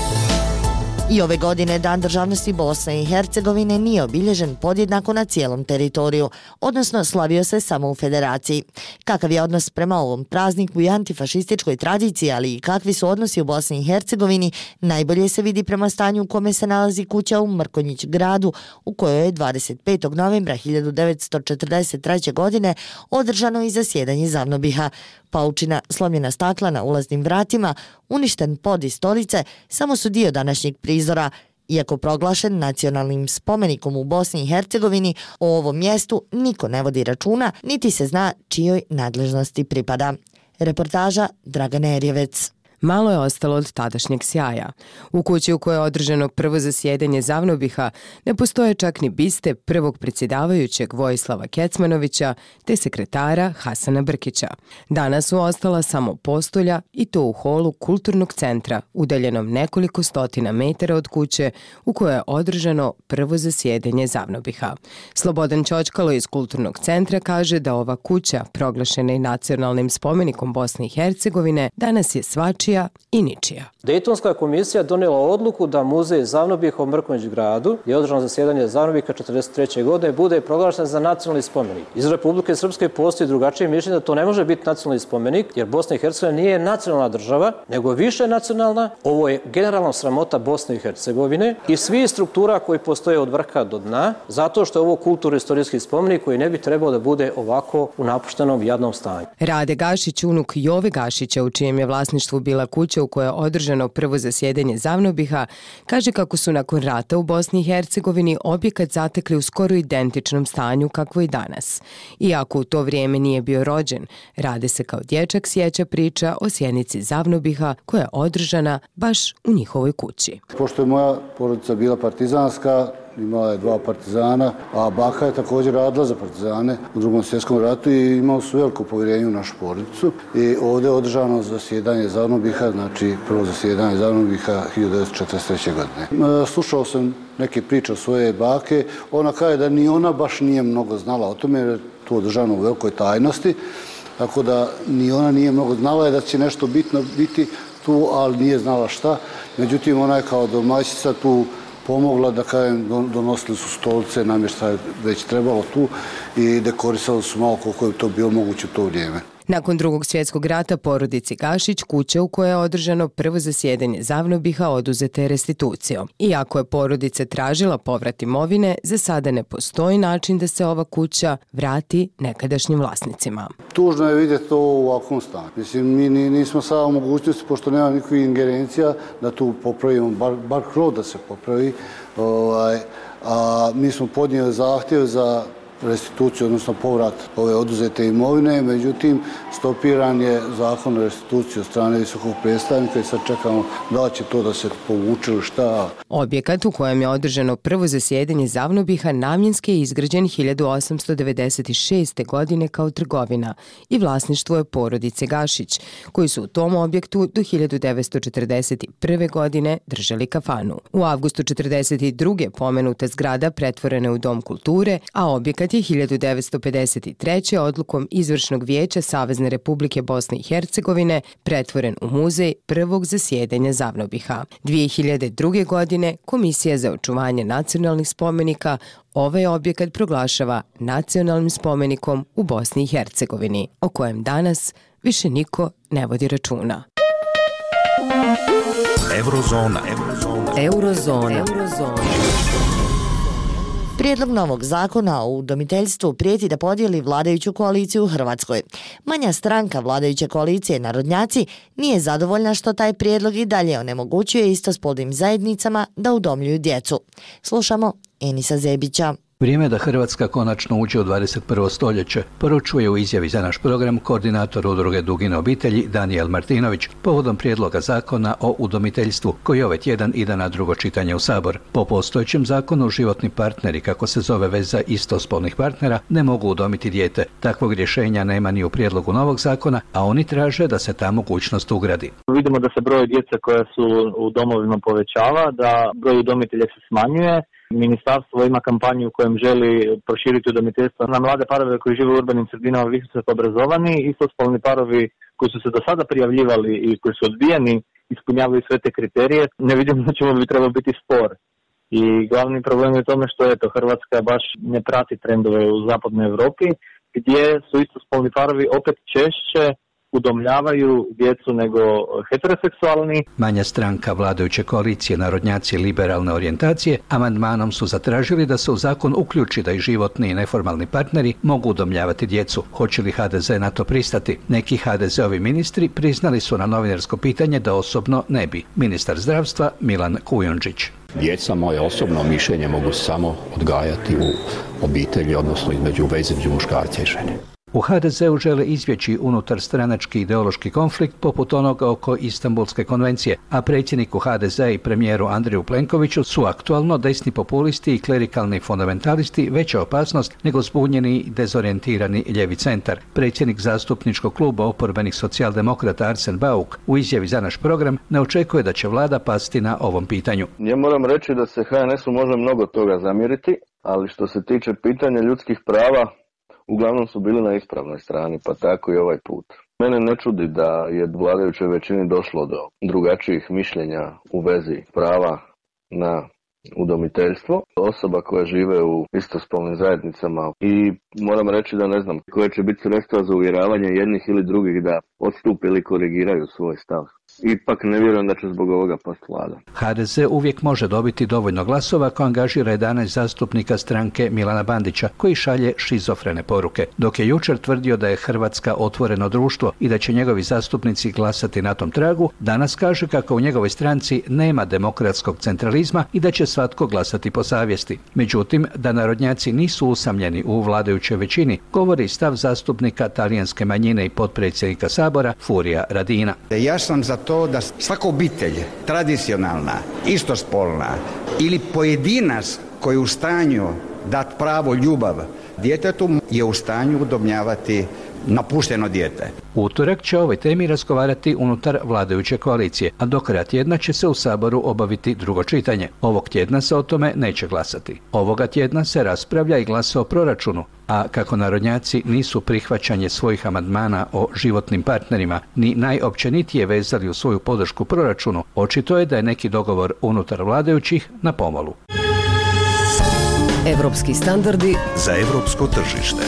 Speaker 4: I ove godine Dan državnosti Bosne i Hercegovine nije obilježen podjednako na cijelom teritoriju, odnosno slavio se samo u federaciji. Kakav je odnos prema ovom prazniku i antifašističkoj tradiciji, ali i kakvi su odnosi u Bosni i Hercegovini, najbolje se vidi prema stanju u kome se nalazi kuća u Mrkonjić gradu, u kojoj je 25. novembra 1943. godine održano i zasjedanje Zavnobiha. Paučina, slomljena stakla na ulaznim vratima, uništen pod i stolice samo su dio današnjeg prizora. Iako proglašen nacionalnim spomenikom u Bosni i Hercegovini, o ovom mjestu niko ne vodi računa, niti se zna čijoj nadležnosti pripada. Reportaža Dragana Erjevec.
Speaker 13: Malo je ostalo od tadašnjeg sjaja. U kući u kojoj je održano prvo zasjedanje Zavnobiha ne postoje čak ni biste prvog predsjedavajućeg Vojislava Kecmanovića te sekretara Hasana Brkića. Danas su ostala samo postolja i to u holu kulturnog centra, udaljenom nekoliko stotina metara od kuće u kojoj je održano prvo zasjedanje Zavnobiha. Slobodan Ćočkalo iz kulturnog centra kaže da ova kuća, proglašena i nacionalnim spomenikom Bosne i Hercegovine, danas je svačija i ničija.
Speaker 7: Dejtonska komisija donijela odluku da muzej Zavnobiha u Mrkonjić gradu i održano zasjedanje Zavnobiha 1943. godine bude proglašen za nacionalni spomenik. Iz Republike Srpske postoji drugačije mišljenje da to ne može biti nacionalni spomenik jer Bosna i Hercegovina nije nacionalna država, nego više nacionalna. Ovo je generalno sramota Bosne i Hercegovine i svih struktura koji postoje od vrha do dna, zato što je ovo kulturno-istorijski spomenik koji ne bi trebao da bude ovako u napuštenom jadnom stanju.
Speaker 13: Rade Gašić, unuk Jove Gašića, u čijem je vlasništvu bila kuća u kojoj je održano prvo zasjedanje Zavnobiha, kaže kako su nakon rata u Bosni i Hercegovini objekat zatekli u skoro identičnom stanju kakvo i danas. Iako u to vrijeme nije bio rođen, Rade se kao dječak sjeća priča o sjenici Zavnobiha koja je održana baš u njihovoj kući.
Speaker 14: Pošto je moja porodica bila partizanska, imala je 2 partizana, a baka je također radila za partizane u Drugom svjetskom ratu i imao su veliko povjerenje u našu porodicu. I ovdje je održano zasjedanje Zavnobiha, znači prvo zasjedanje Zavnobiha 1943. godine. Slušao sam neke priče o svoje bake, ona kaže da ni ona baš nije mnogo znala o tome jer je to održano u velikoj tajnosti, tako da ni ona nije mnogo znala da će nešto bitno biti tu, ali nije znala šta. Međutim, ona je kao domaćica tu pomogla, da kažem, donosili su stolice, namještaj već trebalo tu i dekorisali su malo koliko je to bilo moguće u to vrijeme.
Speaker 13: Nakon Drugog svjetskog rata porodici Gašić kuća u kojoj je održano prvo zasjedanje Zavnobiha oduzeta je restitucijom. Iako je porodica tražila povrat imovine, za sada ne postoji način da se ova kuća vrati nekadašnjim vlasnicima.
Speaker 14: Tužno je vidjeti to u ovakvom stanju. Mislim, mi nismo sada u mogućnosti, pošto nema nikakvih ingerencija, da tu popravimo, bar krov da se popravi, a mi smo podnijeli zahtjev za restituciju, odnosno povrat ove oduzete imovine, međutim stopiran je zakon o restituciji od strane visokog predstavnika i sad čekamo da će to da se povuče ili šta.
Speaker 13: Objekat u kojem je održano prvo zasjedanje Zavnobiha namjenski je izgrađen 1896. godine kao trgovina i vlasništvo je porodice Gašić, koji su u tom objektu do 1941. godine držali kafanu. U avgustu 1942. pomenuta zgrada pretvorena je u Dom kulture, a objekat je 1953. odlukom Izvršnog vijeća Savezne Republike Bosne i Hercegovine pretvoren u muzej prvog zasjedanja Zavnobiha. 2002. godine Komisija za očuvanje nacionalnih spomenika ovaj objekat proglašava nacionalnim spomenikom u Bosni i Hercegovini, o kojem danas više niko ne vodi računa.
Speaker 3: Eurozona.
Speaker 4: Prijedlog novog zakona o udomiteljstvu prijeti da podijeli vladajuću koaliciju u Hrvatskoj. Manja stranka vladajuće koalicije Narodnjaci nije zadovoljna što taj prijedlog i dalje onemogućuje istospolnim zajednicama da udomljuju djecu. Slušamo Enisa Zebića.
Speaker 8: Vrijeme je da Hrvatska konačno uđe u 21. stoljeće, poručuje u izjavi za naš program koordinator udruge Dugine obitelji Danijel Martinović povodom prijedloga zakona o udomiteljstvu koji ovaj tjedan ide na drugo čitanje u Sabor. Po postojećem zakonu životni partneri, kako se zove veza istospolnih partnera, ne mogu udomiti dijete. Takvog rješenja nema ni u prijedlogu novog zakona, a oni traže da se ta mogućnost ugradi.
Speaker 5: Vidimo da se broj djece koja su u domovima povećava, da broj udomitelja se smanjuje. Ministarstvo ima kampanju u kojem želi proširiti udomiteljstvo na mlade parove koji žive u urbanim sredinama visoko obrazovani. Istospolni parovi koji su se do sada prijavljivali i koji su odbijeni ispunjavaju sve te kriterije. Ne vidimo da ćemo bi trebao biti spor. I glavni problem je u tome što Hrvatska baš ne prati trendove u zapadnoj Europi gdje su istospolni parovi opet češće udomljavaju djecu nego heteroseksualni.
Speaker 8: Manja stranka vladajuće koalicije Narodnjaci liberalne orijentacije amandmanom su zatražili da se u zakon uključi da i životni i neformalni partneri mogu udomljavati djecu. Hoće li HDZ na to pristati? Neki HDZ-ovi ministri priznali su na novinarsko pitanje da osobno ne bi. Ministar zdravstva Milan Kujundžić.
Speaker 6: Djeca, moje osobno mišljenje, mogu samo odgajati u obitelji, odnosno između veze između muškarca i žene.
Speaker 8: U HDZ-u žele izbjeći unutar stranački ideološki konflikt poput onoga oko Istanbulske konvencije, a predsjedniku HDZ-a i premijeru Andreju Plenkoviću su aktualno desni populisti i klerikalni fundamentalisti veća opasnost nego zbunjeni i dezorijentirani ljevi centar. Predsjednik zastupničkog kluba oporbenih socijaldemokrata Arsen Bauk u izjavi za naš program ne očekuje da će vlada pasti na ovom pitanju.
Speaker 15: Ja moram reći da se HNS-u može mnogo toga zamjeriti, ali što se tiče pitanja ljudskih prava, uglavnom su bili na ispravnoj strani, pa tako i ovaj put. Mene ne čudi da je vladajućoj većini došlo do drugačijih mišljenja u vezi prava na udomiteljstvo osoba koje žive u istospolnim zajednicama i moram reći da ne znam koje će biti sredstva za uvjeravanje jednih ili drugih da odstupe ili korigiraju svoj stav. Ipak ne vjerujem da će zbog ovoga past vlada.
Speaker 8: HDZ uvijek može dobiti dovoljno glasova ako angažira 11 zastupnika stranke Milana Bandića koji šalje šizofrene poruke. Dok je jučer tvrdio da je Hrvatska otvoreno društvo i da će njegovi zastupnici glasati na tom tragu, danas kaže kako u njegovoj stranci nema demokratskog centralizma i da će svatko glasati po savjesti. Međutim, da narodnjaci nisu usamljeni u vladajućoj većini, govori stav zastupnika talijanske manjine i potpredsjednika Sabora Furija Radina.
Speaker 16: Ja sam za to da svaka obitelj, tradicionalna, istospolna ili pojedinac koji je u stanju dati pravo ljubav djetetu je u stanju udomljavati napušteno dijete.
Speaker 8: U utorak će o ovoj temi razgovarati unutar vladajuće koalicije, a do kraja tjedna će se u Saboru obaviti drugo čitanje. Ovog tjedna se o tome neće glasati. Ovoga tjedna se raspravlja i glasa o proračunu, a kako narodnjaci nisu prihvaćanje svojih amandmana o životnim partnerima ni najopćenitije vezali u svoju podršku proračunu, očito je da je neki dogovor unutar vladajućih na pomolu.
Speaker 17: Evropski standardi
Speaker 3: za evropsko tržište.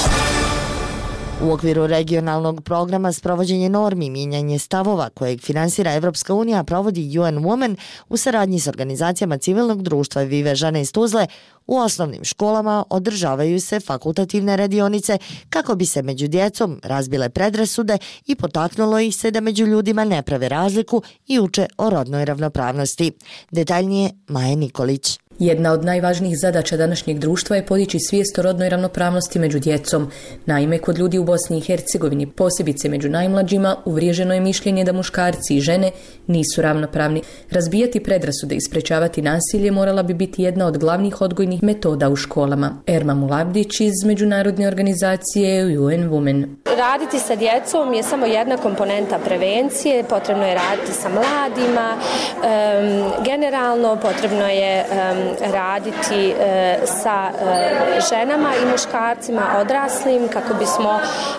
Speaker 4: U okviru regionalnog programa Sprovođenje normi i mijenjanje stavova kojeg finansira Evropska unija provodi UN Women u saradnji s organizacijama civilnog društva Vive žene iz Tuzle, u osnovnim školama održavaju se fakultativne radionice kako bi se među djecom razbile predrasude i potaknulo ih se da među ljudima ne prave razliku i uče o rodnoj ravnopravnosti. Detaljnije Maja Nikolić.
Speaker 17: Jedna od najvažnijih zadaća današnjeg društva je podići svijest o rodnoj ravnopravnosti među djecom. Naime, kod ljudi u Bosni i Hercegovini, posebice među najmlađima, uvriježeno je mišljenje da muškarci i žene nisu ravnopravni. Razbijati predrasude i sprečavati nasilje morala bi biti jedna od glavnih odgojnih metoda u školama. Erma Mulabdić iz međunarodne organizacije UN Women.
Speaker 18: Raditi sa djecom je samo jedna komponenta prevencije, potrebno je raditi sa mladima, generalno potrebno je raditi sa ženama i muškarcima odraslim kako bismo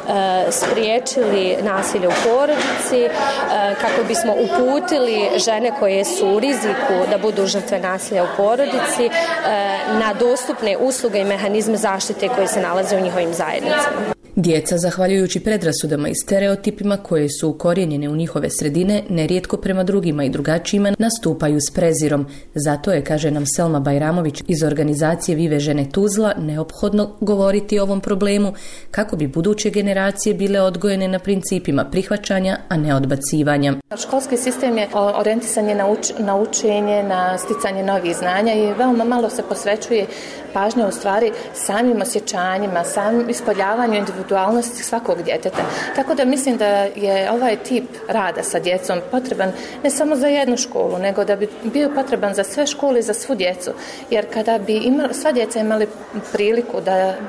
Speaker 18: spriječili nasilje u porodici, kako bismo uputili žene koje su u riziku da budu žrtve nasilja u porodici na dostupne usluge i mehanizme zaštite koje se nalaze u njihovim zajednicama.
Speaker 17: Djeca, zahvaljujući predrasudama i stereotipima koje su ukorijenjene u njihove sredine, nerijetko prema drugima i drugačijima nastupaju s prezirom. Zato je, kaže nam Selma Bajramović iz organizacije Vive žene Tuzla, neophodno govoriti o ovom problemu kako bi buduće generacije bile odgojene na principima prihvaćanja, a ne odbacivanja.
Speaker 19: Školski sistem je orijentisan na učenje, na sticanje novih znanja i veoma malo se posvećuje pažnja u stvari samim osjećanjima, samim ispoljavanju individualnosti svakog djeteta. Tako da mislim da je ovaj tip rada sa djecom potreban ne samo za jednu školu, nego da bi bio potreban za sve škole i za svu djecu. Jer kada bi sva djeca imali priliku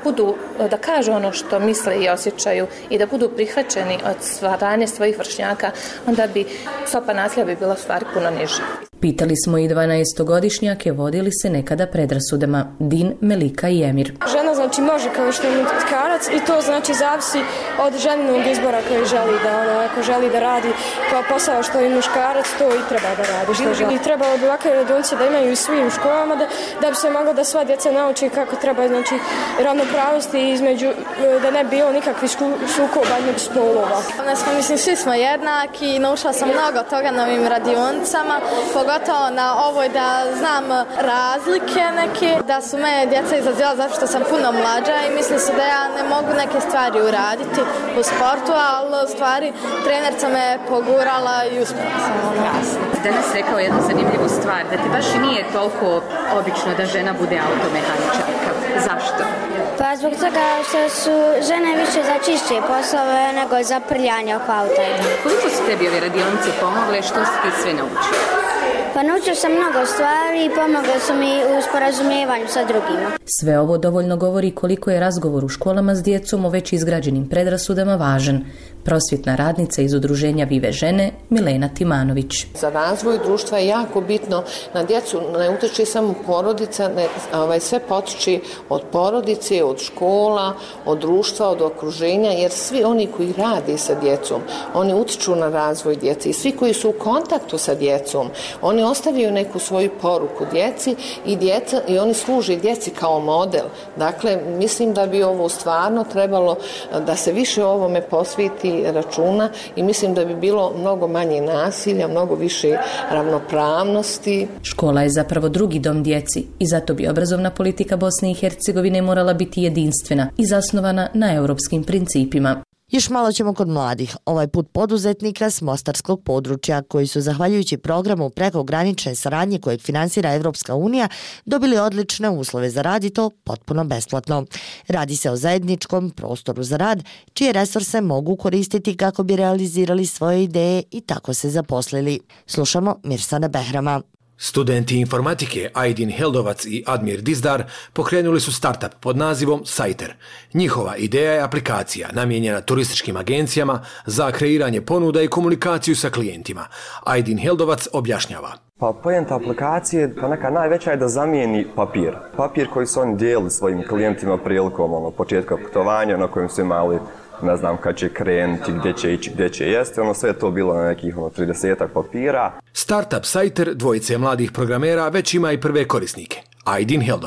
Speaker 19: da kažu ono što misle i osjećaju i da budu prihvaćeni od stvaranja svojih vršnjaka, onda bi stopa nasilja bi bila u stvari puno niža.
Speaker 17: Pitali smo i 12-godišnjake vodili se nekada predrasudama. Din, Melika i Emir.
Speaker 20: Žena znači može kao što je muškarac i to znači zavisi od ženinog izbora koji želi da ako želi da radi kao posao što je muškarac, to i treba da radi što želi. I trebalo bi ovakve radionice da imaju i svim školama da bi se moglo da sva djeca nauči kako treba znači ravnopravnosti između da ne bi bilo nikakvih sukoba između spolova.
Speaker 21: Mislim svi smo jednaki i naučila sam mnogo toga na ovim radionicama, pogotovo na ovoj da znam razlike neke, da su me djeca izazvala zato što sam puno mlađa i mislim se da ja ne mogu neke stvari uraditi u sportu, ali u stvari trenerca me pogurala i uspjela sam jasno.
Speaker 22: Danas rekao jednu zanimljivu stvar, da ti baš i nije toliko obično da žena bude automehaničarka. Zašto?
Speaker 23: Pa zbog toga što su žene više za čišće poslove nego za prljanje oko auta.
Speaker 22: Koliko su tebi ove radionice pomogle, što si ti sve naučila?
Speaker 23: Pa naučio sam mnogo stvari i pomogle su mi u sporazumijevanju sa drugima.
Speaker 17: Sve ovo dovoljno govori koliko je razgovor u školama s djecom o već izgrađenim predrasudama važan. Prosvjetna radnica iz udruženja Vive žene, Milena Timanović.
Speaker 24: Za razvoj društva je jako bitno, na djecu ne utječe samo porodica, sve potiče od porodice, od škola, od društva, od okruženja, jer svi oni koji rade sa djecom, oni utječu na razvoj djece i svi koji su u kontaktu sa djecom, oni ostavljaju neku svoju poruku djeci i oni služe djeci kao model. Dakle, mislim da bi ovo stvarno trebalo da se više o ovome posveti računa i mislim da bi bilo mnogo manje nasilja, mnogo više ravnopravnosti.
Speaker 17: Škola je zapravo drugi dom djeci i zato bi obrazovna politika Bosne i Hercegovine morala biti jedinstvena i zasnovana na europskim principima.
Speaker 4: Još malo ćemo kod mladih, ovaj put poduzetnika s mostarskog područja koji su zahvaljujući programu prekogranične saradnje kojeg finansira Evropska unija dobili odlične uslove za rad i to potpuno besplatno. Radi se o zajedničkom prostoru za rad čije resurse mogu koristiti kako bi realizirali svoje ideje i tako se zaposlili. Slušamo Mirsana Behrama.
Speaker 29: Studenti informatike Aydin Heldovac i Admir Dizdar pokrenuli su startup pod nazivom Sajter. Njihova ideja je aplikacija namijenjena turističkim agencijama za kreiranje ponuda i komunikaciju sa klijentima. Aydin Heldovac objašnjava.
Speaker 30: Pa poenta aplikacije neka najveća je da zamijeni papir. Papir koji su oni dijelili svojim klijentima prilikom početka putovanja na kojem su imali ne znam kad će krenuti, gdje će ići, gdje će jesti, sve je to bilo na nekih 30 papira.
Speaker 29: Startup Sajter dvojice mladih programera već ima i prve korisnike. Aydin Heldovac.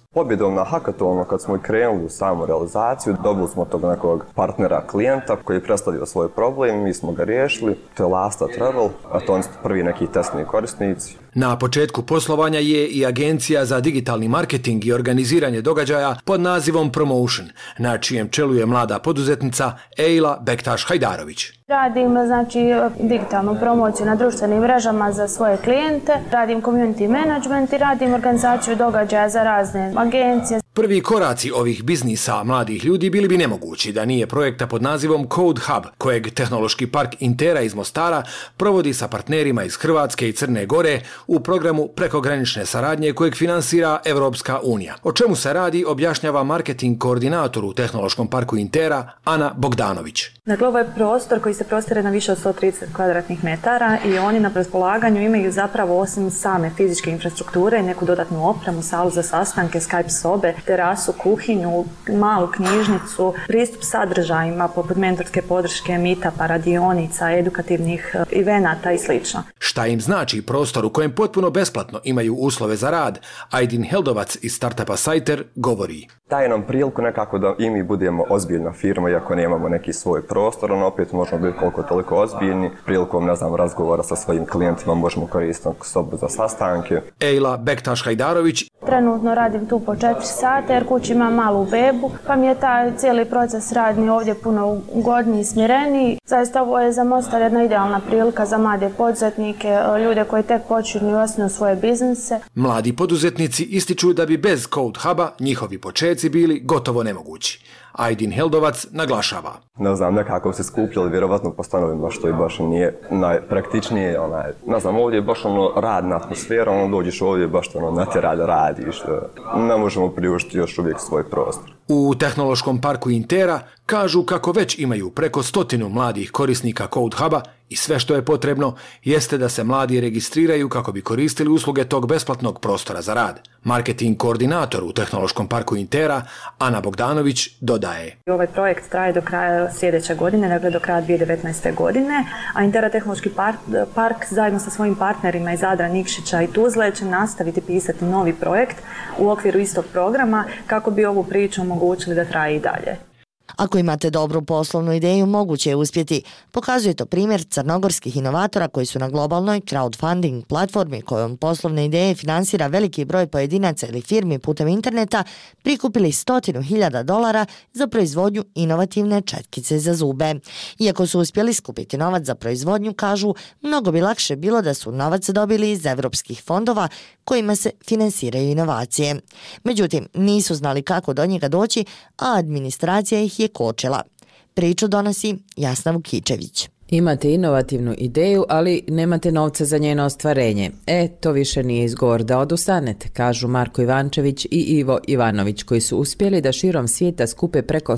Speaker 30: Pobjedom na hackathonu, kad smo i krenuli u samu realizaciju, dobili smo tog nekog partnera klijenta koji je predstavio svoj problem, mi smo ga riješili, to je Lasta Travel, a to oni su prvi neki testni korisnici.
Speaker 29: Na početku poslovanja je i Agencija za digitalni marketing i organiziranje događaja pod nazivom Promotion, na čijem čelu je mlada poduzetnica Ejla Bektaš-Hajdarović.
Speaker 1: Radim digitalnu promociju na društvenim mrežama za svoje klijente, radim community management i radim organizaciju događaja za razne agencije.
Speaker 29: Prvi koraci ovih biznisa mladih ljudi bili bi nemogući da nije projekta pod nazivom Code Hub, kojeg Tehnološki park Intera iz Mostara provodi sa partnerima iz Hrvatske i Crne Gore u programu prekogranične saradnje kojeg finansira Evropska unija. O čemu se radi objašnjava marketing koordinator u Tehnološkom parku Intera Ana Bogdanović.
Speaker 2: Dakle, ovo je prostor koji se prostire na više od 130 kvadratnih metara i oni na raspolaganju imaju zapravo osim same fizičke infrastrukture neku dodatnu opremu, salu za sastanke, Skype sobe, terasu, kuhinju, malu knjižnicu, pristup sadržajima poput mentorske podrške, meetupa, radionica, edukativnih evenata i sl.
Speaker 29: Šta im znači prostor u kojem potpuno besplatno imaju uslove za rad, Aydin Heldovac iz startupa Sajter govori.
Speaker 30: Daje nam priliku nekako da i mi budemo ozbiljna firma, iako nemamo neki svoj prostor, no opet možemo biti koliko toliko ozbiljni. Prilikom, razgovora sa svojim klijentima možemo koristiti sobu za sastanke.
Speaker 29: Ejla Bektaš-Hajdarović.
Speaker 1: Trenutno radim tu po 4 sata jer kući imam malu bebu, pa mi je taj cijeli proces radni ovdje puno ugodniji i smireniji. Zaista ovo je za Mostar jedna idealna prilika za mlade poduzetnike, ljude koji tek počinju i osnuju svoje biznise.
Speaker 29: Mladi poduzetnici ističu da bi bez Code Huba njihovi počeci bili gotovo nemogući. Aydin Heldovac naglašava.
Speaker 30: Nekako se skupljali vjerovatno po stanovima, što i baš nije najpraktičnije. Ovdje je baš radna atmosfera, dođeš ovdje baš natjera da radiš. Ne možemo priuštiti još uvijek svoj prostor.
Speaker 29: U Tehnološkom parku Intera kažu kako već imaju preko 100 mladih korisnika Code Huba i sve što je potrebno jeste da se mladi registriraju kako bi koristili usluge tog besplatnog prostora za rad. Marketing koordinator u Tehnološkom parku Intera Ana Bogdanović dodaje.
Speaker 2: Ovaj projekt traje do kraja sljedeće godine, dakle do kraja 2019. godine, a Intera Tehnološki park zajedno sa svojim partnerima iz Zadra, Nikšića i Tuzle će nastaviti pisati novi projekt u okviru istog programa kako bi ovu priču omogućili da traje i dalje.
Speaker 4: Ako imate dobru poslovnu ideju, moguće je uspjeti. Pokazuje to primjer crnogorskih inovatora koji su na globalnoj crowdfunding platformi kojom poslovne ideje finansira veliki broj pojedinaca ili firmi putem interneta prikupili $100,000 za proizvodnju inovativne četkice za zube. Iako su uspjeli skupiti novac za proizvodnju, kažu, mnogo bi lakše bilo da su novac dobili iz evropskih fondova kojima se finansiraju inovacije. Međutim, nisu znali kako do njega doći, a administracija ih je kočila. Priču donosi Jasna Vukičević.
Speaker 9: Imate inovativnu ideju, ali nemate novca za njeno ostvarenje. To više nije izgovor da odustanete, kažu Marko Ivančević i Ivo Ivanović, koji su uspjeli da širom svijeta skupe preko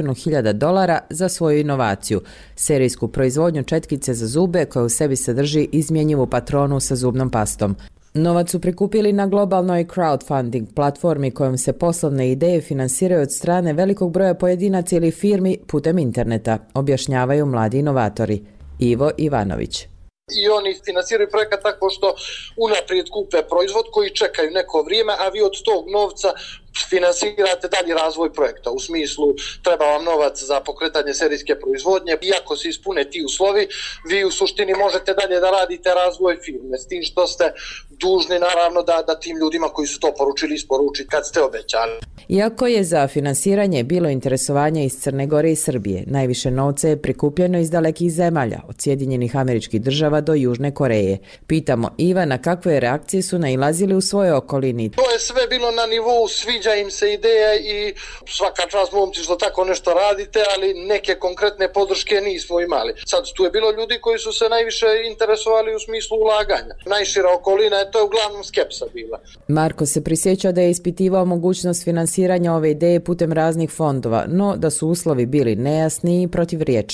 Speaker 9: $100,000 za svoju inovaciju, serijsku proizvodnju četkice za zube koja u sebi sadrži izmjenjivu patronu sa zubnom pastom. Novac su prikupili na globalnoj crowdfunding platformi kojom se poslovne ideje finansiraju od strane velikog broja pojedinaca ili firmi putem interneta, objašnjavaju mladi inovatori. Ivo Ivanović.
Speaker 10: I oni finansiraju projekat tako što unaprijed kupe proizvod koji čekaju neko vrijeme, a vi od tog novca finansirate dalji razvoj projekta. U smislu treba vam novac za pokretanje serijske proizvodnje. Iako se ispune ti uslovi, vi u suštini možete dalje da radite razvoj firme. S tim što ste dužni naravno da tim ljudima koji su to poručili isporučiti kad ste obećali.
Speaker 9: Iako je za finansiranje bilo interesovanje iz Crne Gore i Srbije, najviše novca je prikupljeno iz dalekih zemalja, od Sjedinjenih Američkih Država do Južne Koreje. Pitamo Ivana kakve reakcije su nailazili u svojoj okolini.
Speaker 10: To je sve bilo na nivou sviđa im se ideja i svaka čast momci što tako nešto radite, ali neke konkretne podrške nismo imali. Sad tu je bilo ljudi koji su se najviše interesovali u smislu ulaganja. Najšira okolina je to uglavnom skepsa bila.
Speaker 9: Marko se prisjeća da je ispitivao mogućnost finansiranja ove ideje putem raznih fondova, no da su uslovi bili nejasni i protivriječni.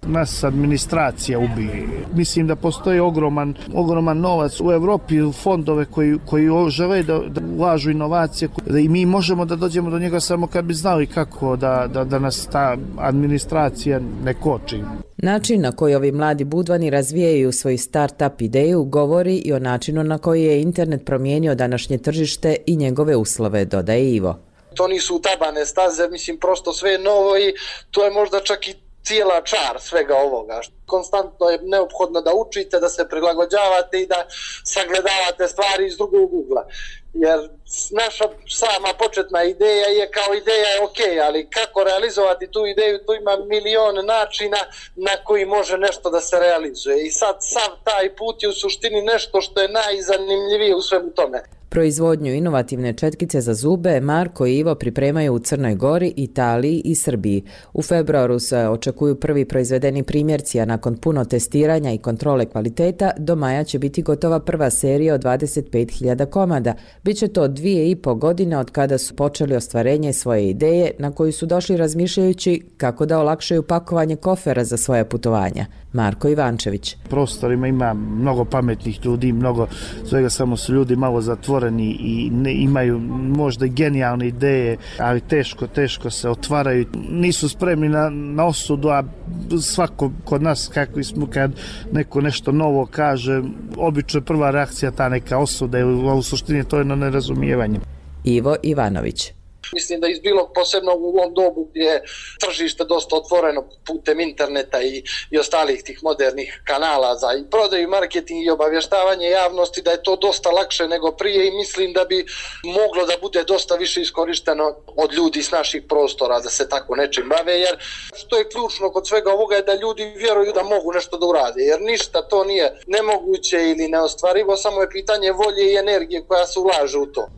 Speaker 5: nas administracija ubije. Mislim da postoji ogroman novac u Evropi, u fondove koji žele da ulažu inovacije, da i mi možemo da dođemo do njega samo kad bi znali kako da nas ta administracija ne koči.
Speaker 9: Način na koji ovi mladi budvani razvijaju svoju start-up ideju govori i o načinu na koji je internet promijenio današnje tržište i njegove uslove, dodaje Ivo.
Speaker 10: To nisu utabane staze, mislim prosto sve je novo i to je možda čak i cijela čar svega ovoga. Konstantno je neophodno da učite, da se prilagođavate i da sagledavate stvari iz drugog ugla. Jer naša sama početna ideja je kao ideja je ok, ali kako realizovati tu ideju, tu ima milion načina na koji može nešto da se realizuje. I sad sav taj put je u suštini nešto što je najzanimljivije u svemu tome.
Speaker 9: Proizvodnju inovativne četkice za zube Marko i Ivo pripremaju u Crnoj Gori, Italiji i Srbiji. U februaru se očekuju prvi proizvedeni primjerci, a nakon puno testiranja i kontrole kvaliteta do maja će biti gotova prva serija od 25.000 komada. Biće to 2,5 godine od kada su počeli ostvarenje svoje ideje na koju su došli razmišljajući kako da olakšaju pakovanje kofera za svoja putovanja. Marko Ivančević.
Speaker 5: Prostorima ima mnogo pametnih ljudi, mnogo svega, samo su ljudi malo zatvoreni i imaju možda genijalne ideje, ali teško se otvaraju. Nisu spremni na osudu, a svako kod nas, kakvi smo, kad neko nešto novo kaže, obično je prva reakcija ta neka osuda, a u suštini to je na nerazumijevanje.
Speaker 9: Ivo Ivanović.
Speaker 10: Mislim da izbilo posebno u ovom dobu gdje je tržište dosta otvoreno putem interneta i ostalih tih modernih kanala za i prodaju, marketing i obavještavanje javnosti, da je to dosta lakše nego prije i mislim da bi moglo da bude dosta više iskorišteno od ljudi s naših prostora da se tako nečim bave, jer što je ključno kod svega ovoga je da ljudi vjeruju da mogu nešto da urade, jer ništa to nije nemoguće ili neostvarivo, samo je pitanje volje i energije koja se ulaže u to.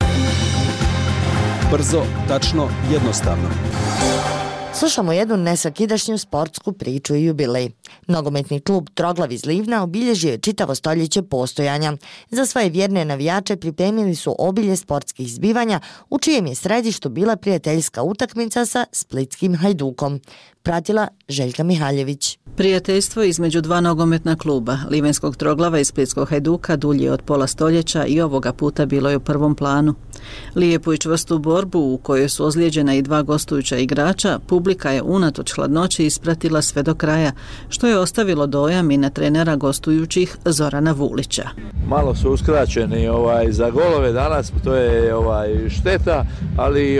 Speaker 7: Brzo, tačno, jednostavno.
Speaker 4: Slušamo jednu nesvakidašnju sportsku priču i jubilej. Nogometni klub Troglav iz Livna obilježio je čitavo stoljeće postojanja. Za svoje vjerne navijače pripremili su obilje sportskih zbivanja, u čijem je središtu bila prijateljska utakmica sa splitskim Hajdukom. Pratila Željka Mihaljević.
Speaker 11: Prijateljstvo između dva nogometna kluba, Livenskog Troglava i Splitskog Hajduka, dulje od pola stoljeća i ovoga puta bilo je u prvom planu. Lijepu i čvrstu borbu u kojoj su ozlijeđena i dva gostujuća igrača, publika je unatoč hladnoći ispratila sve do kraja, što je ostavilo dojam i na trenera gostujućih Zorana Vulića.
Speaker 12: Malo su uskraćeni za golove danas, to je šteta, ali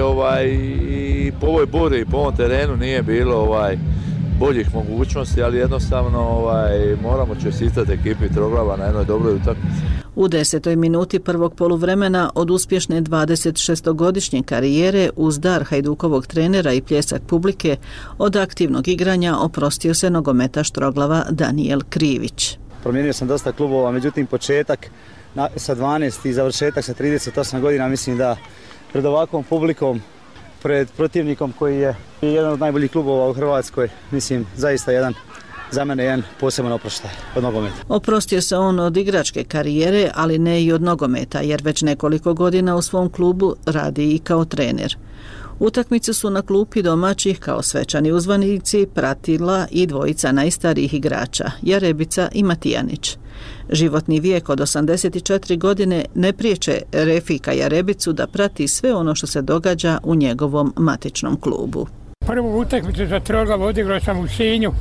Speaker 12: i po ovoj buri i po ovom terenu nije bilo boljih mogućnosti, ali jednostavno moramo čestitati ekipi Troglava na jednoj dobroj utakmici.
Speaker 11: U 10. minuti prvog poluvremena od uspješne 26-godišnje karijere uz dar Hajdukovog trenera i pljesak publike od aktivnog igranja oprostio se nogometaš Troglava Danijel Krivić.
Speaker 13: Promijenio sam dosta klubova, međutim početak sa 12 i završetak sa 38 godina, mislim da pred ovakvom publikom, pred protivnikom koji je jedan od najboljih klubova u Hrvatskoj, mislim zaista za mene jedan poseban oproštaj od nogometa.
Speaker 11: Oprostio se on od igračke karijere, ali ne i od nogometa, jer već nekoliko godina u svom klubu radi i kao trener. Utakmicu su na klupi domaćih kao svečani uzvanici pratila i dvojica najstarijih igrača, Jarebica i Matijanić. Životni vijek od 84 godine ne priječe Refika Jarebicu da prati sve ono što se događa u njegovom matičnom klubu.
Speaker 14: Prvu utakmicu za Troglav odigrao sam u Sinju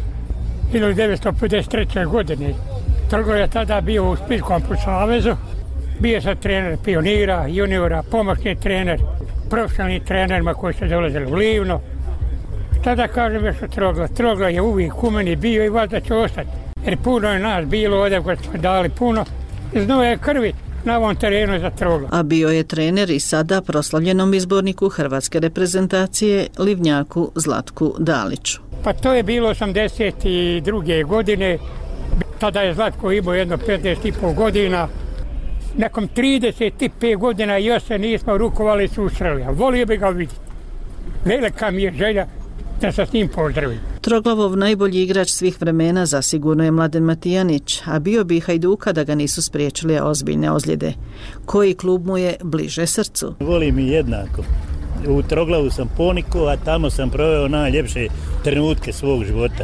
Speaker 14: 1953. godine. Troglav je tada bio u Splitskom savezu. Bio sam trener pionira, juniora, pomoćni trener, profesionalni trenerima koji su dolazili u Livno. Tada kažem još o Troglav. Troglav je uvijek u meni bio i valjda će ostati. Jer puno je nas bilo ovdje koji smo dali puno. Znoje krvi na ovom terenu za Troglav.
Speaker 11: A bio je trener i sada proslavljenom izborniku hrvatske reprezentacije Livnjaku Zlatku Daliću.
Speaker 14: Pa to je bilo 82. godine. Tada je Zlatko imao jedno 15,5 godina. Nakon 35 godina još se nismo rukovali susreli. Volio bi ga vidjeti. Velika mi je želja da se s njim pozdravim.
Speaker 11: Troglavov najbolji igrač svih vremena zasigurno je Mladen Matijanić, a bio bi Hajduka da ga nisu spriječile ozbiljne ozljede. Koji klub mu je bliže srcu?
Speaker 25: Volim i jednako. U Troglavu sam ponikao, a tamo sam proveo najljepše trenutke svog života.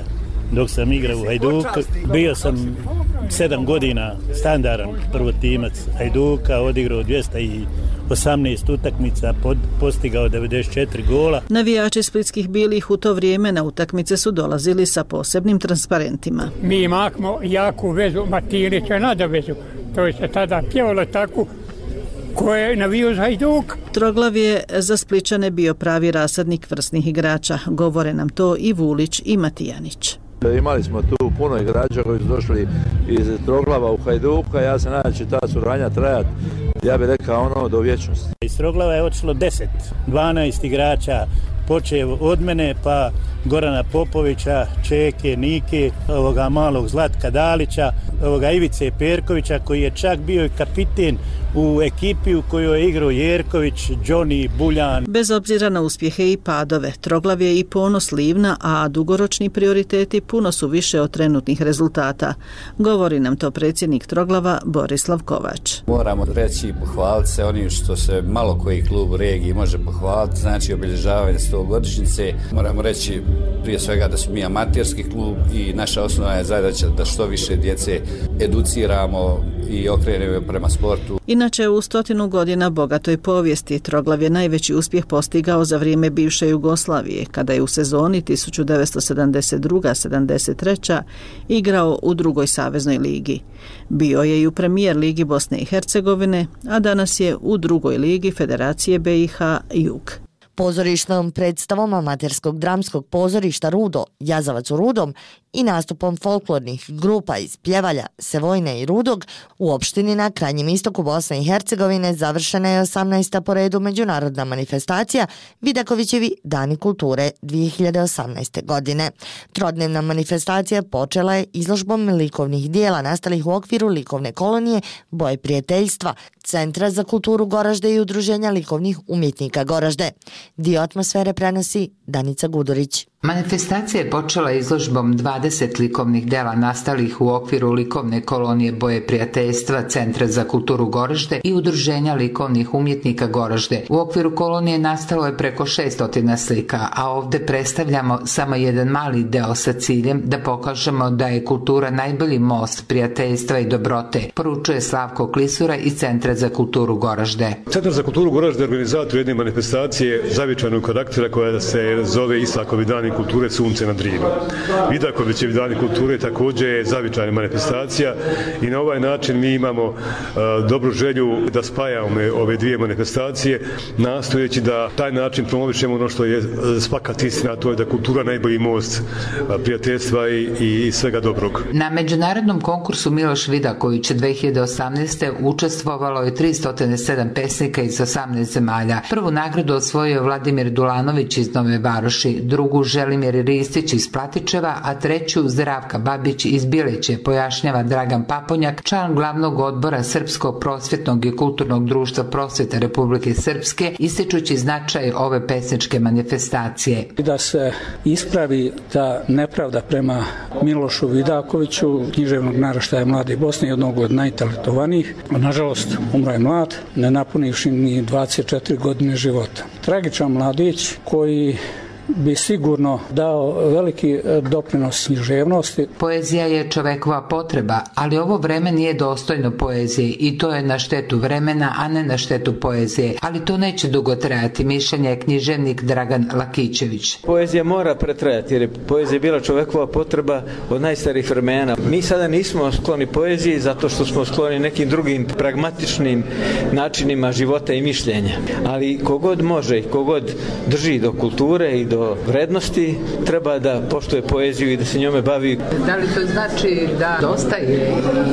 Speaker 3: dok sam igrao u Hajduku. Bio sam 7 godina standardan prvotimac Hajduka, odigrao 218 utakmica, postigao 94 gola.
Speaker 11: Navijači splitskih bilih u to vrijeme na utakmice su dolazili sa posebnim transparentima.
Speaker 14: Mi imamo jaku vezu Martinića nadovezu. To je se tada pjevalo tako ko je navio za Hajduk.
Speaker 11: Troglav je za Spličane bio pravi rasadnik vrsnih igrača. Govore nam to i Vulić i Matijanić.
Speaker 12: Imali smo tu puno igrača koji su došli iz Troglava u Hajduka. Ja se nadam da će ta suradnja trajati, ja bih rekao, do vječnosti.
Speaker 3: Iz Troglava je otišlo 12 igrača, počev od mene pa Gorana Popovića, Čeke, Nike, ovoga malog Zlatka Dalića, ovoga Ivice Perkovića koji je čak bio i kapiten u ekipi u kojoj je igrao Jerković, Johnny, Buljan.
Speaker 11: Bez obzira na uspjehe i padove, Troglav je i ponos Livna, a dugoročni prioriteti puno su više od trenutnih rezultata. Govori nam to predsjednik Troglava Borislav Kovač.
Speaker 6: Moramo reći i pohvaliti se onim što se malo koji klub u regiji može pohvaliti, znači obilježavanje 100-godišnjice. Moramo reći prije svega da smo mi amaterski klub i naša osnovna je zadaća da što više djece educiramo i okrenemo prema sportu.
Speaker 11: Inače, u 100 godina bogatoj povijesti Troglav je najveći uspjeh postigao za vrijeme bivše Jugoslavije, kada je u sezoni 1972-73 igrao u drugoj saveznoj ligi. Bio je i u premijer ligi Bosne i Hercegovine, a danas je u drugoj ligi Federacije BiH Jug.
Speaker 4: Pozorišnom predstavom amaterskog dramskog pozorišta Rudo, Jazavac u Rudom i nastupom folklornih grupa iz Pljevalja, Sevojne i Rudog u opštini na krajnjem istoku Bosne i Hercegovine završena je 18. po redu međunarodna manifestacija Vidakovićevi Dani kulture 2018. godine. Trodnevna manifestacija počela je izložbom likovnih dijela nastalih u okviru likovne kolonije Boje prijateljstva, Centra za kulturu Goražde i Udruženja likovnih umjetnika Goražde. Dio atmosfere prenosi Danica Gudurić.
Speaker 8: Manifestacija je počela izložbom 20 likovnih dela nastalih u okviru likovne kolonije Boje prijateljstva, Centra za kulturu Goražde i Udruženja likovnih umjetnika Goražde. U okviru kolonije nastalo je preko 600 slika, a ovdje predstavljamo samo jedan mali deo sa ciljem da pokažemo da je kultura najbolji most prijateljstva i dobrote, poručuje Slavko Klisura iz Centra za kulturu Goražde.
Speaker 15: Centar za kulturu Goražde je organizator jedne manifestacije zavičajnog karaktera koja se zove Islakovi dani kulture Sunce nad Drinom. Vidakovićevi dani kulture također je zavičajna manifestacija i na ovaj način mi imamo dobru želju da spajamo ove dvije manifestacije, nastojeći da taj način promovišemo ono što je svakat istina, to je da kultura najbolji most prijateljstva i svega dobrog.
Speaker 8: Na međunarodnom konkursu Miloš Vidaković 2018. učestvovalo je 307 pesnika iz 18 zemalja. Prvu nagradu osvojio Vladimir Dulanović iz Nove Varoši, drugu Želimir Ristić iz Platičeva, a treću Zdravka Babić iz Bileće, pojašnjava Dragan Paponjak, član glavnog odbora Srpskog prosvjetnog i kulturnog društva Prosvjeta Republike Srpske, ističući značaj ove pesničke manifestacije.
Speaker 16: Da se ispravi ta nepravda prema Milošu Vidakoviću, književnog naraštaja Mlade Bosne, jednog od najtalentovanijih. Nažalost, umro je mlad, ne napunivši ni 24 godine života. Tragičan mladić koji bi sigurno dao veliki doprinos književnosti.
Speaker 8: Poezija je čovekova potreba, ali ovo vreme nije dostojno poezije i to je na štetu vremena, a ne na štetu poezije. Ali to neće dugo trajati, mišljenje je književnik Dragan Lakićević.
Speaker 18: Poezija mora pretrajati jer je poezija bila čovekova potreba od najstarijih vremena. Mi sada nismo skloni poeziji zato što smo skloni nekim drugim pragmatičnim načinima života i mišljenja. Ali kogod može i kogod drži do kulture i do vrednosti, treba da poštuje poeziju i da se njome bavi.
Speaker 8: Da li to znači da dostaje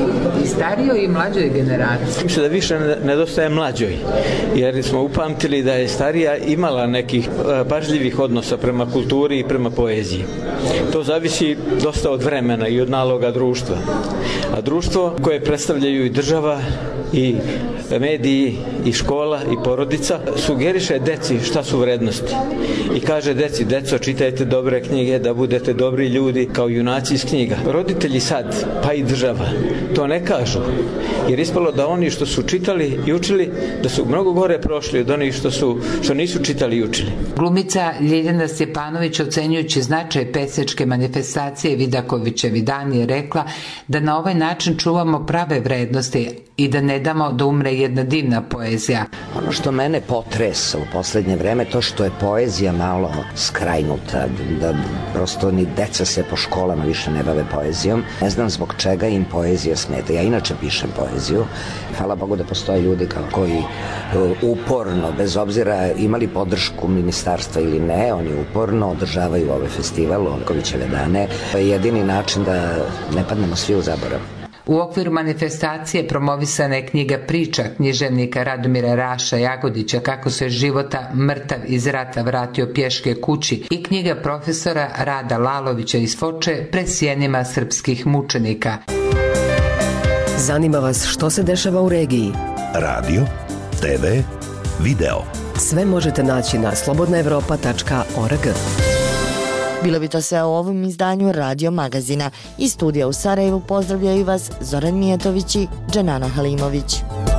Speaker 8: i starijoj i mlađoj generaciji?
Speaker 18: Mislim da više nedostaje mlađoj, jer smo upamtili da je starija imala nekih pažljivih odnosa prema kulturi i prema poeziji. To zavisi dosta od vremena i od naloga društva. A društvo koje predstavljaju i država i mediji i škola i porodica sugeriše deci šta su vrednosti. I kaže deci, deco, čitajte dobre knjige da budete dobri ljudi kao junaci iz knjiga. Roditelji sad, pa i država, to ne kažu. Jer ispalo da oni što su čitali i učili, da su mnogo gore prošli od onih što nisu čitali i učili.
Speaker 8: Glumica Ljiljana Stjepanović, ocenjujući značaj pesničke manifestacije Vidakovićevi dan, je rekla da na ovaj način čuvamo prave vrednosti i da ne damo da umre jedna divna poezija.
Speaker 19: Ono što mene potresa u poslednje vreme, to što je poezija malo skrajnuta, da prosto ni deca se po školama više ne bave poezijom. Ne znam zbog čega im poezija smeta. Ja inače pišem poeziju. Hvala Bogu da postoje ljudi koji uporno, bez obzira imali podršku ministarstva ili ne, oni uporno održavaju ovaj festival, Vidakovićeve dane. To je jedini način da ne padnemo svi u zaborav.
Speaker 8: U okviru manifestacije promovisana je knjiga priča književnika Radomira Raša Jagodića Kako se života mrtav iz rata vratio pješke kući i knjiga profesora Rada Lalovića iz Foče Pred sjenima srpskih mučenika.
Speaker 20: Zanima vas što se dešava u regiji?
Speaker 21: Radio, TV, video.
Speaker 20: Sve možete naći na slobodnaevropa.org.
Speaker 4: Bilo bi to sve u ovom izdanju Radio Magazina. Iz studija u Sarajevu pozdravljaju vas Zoran Mijatović i Dženana Halimović.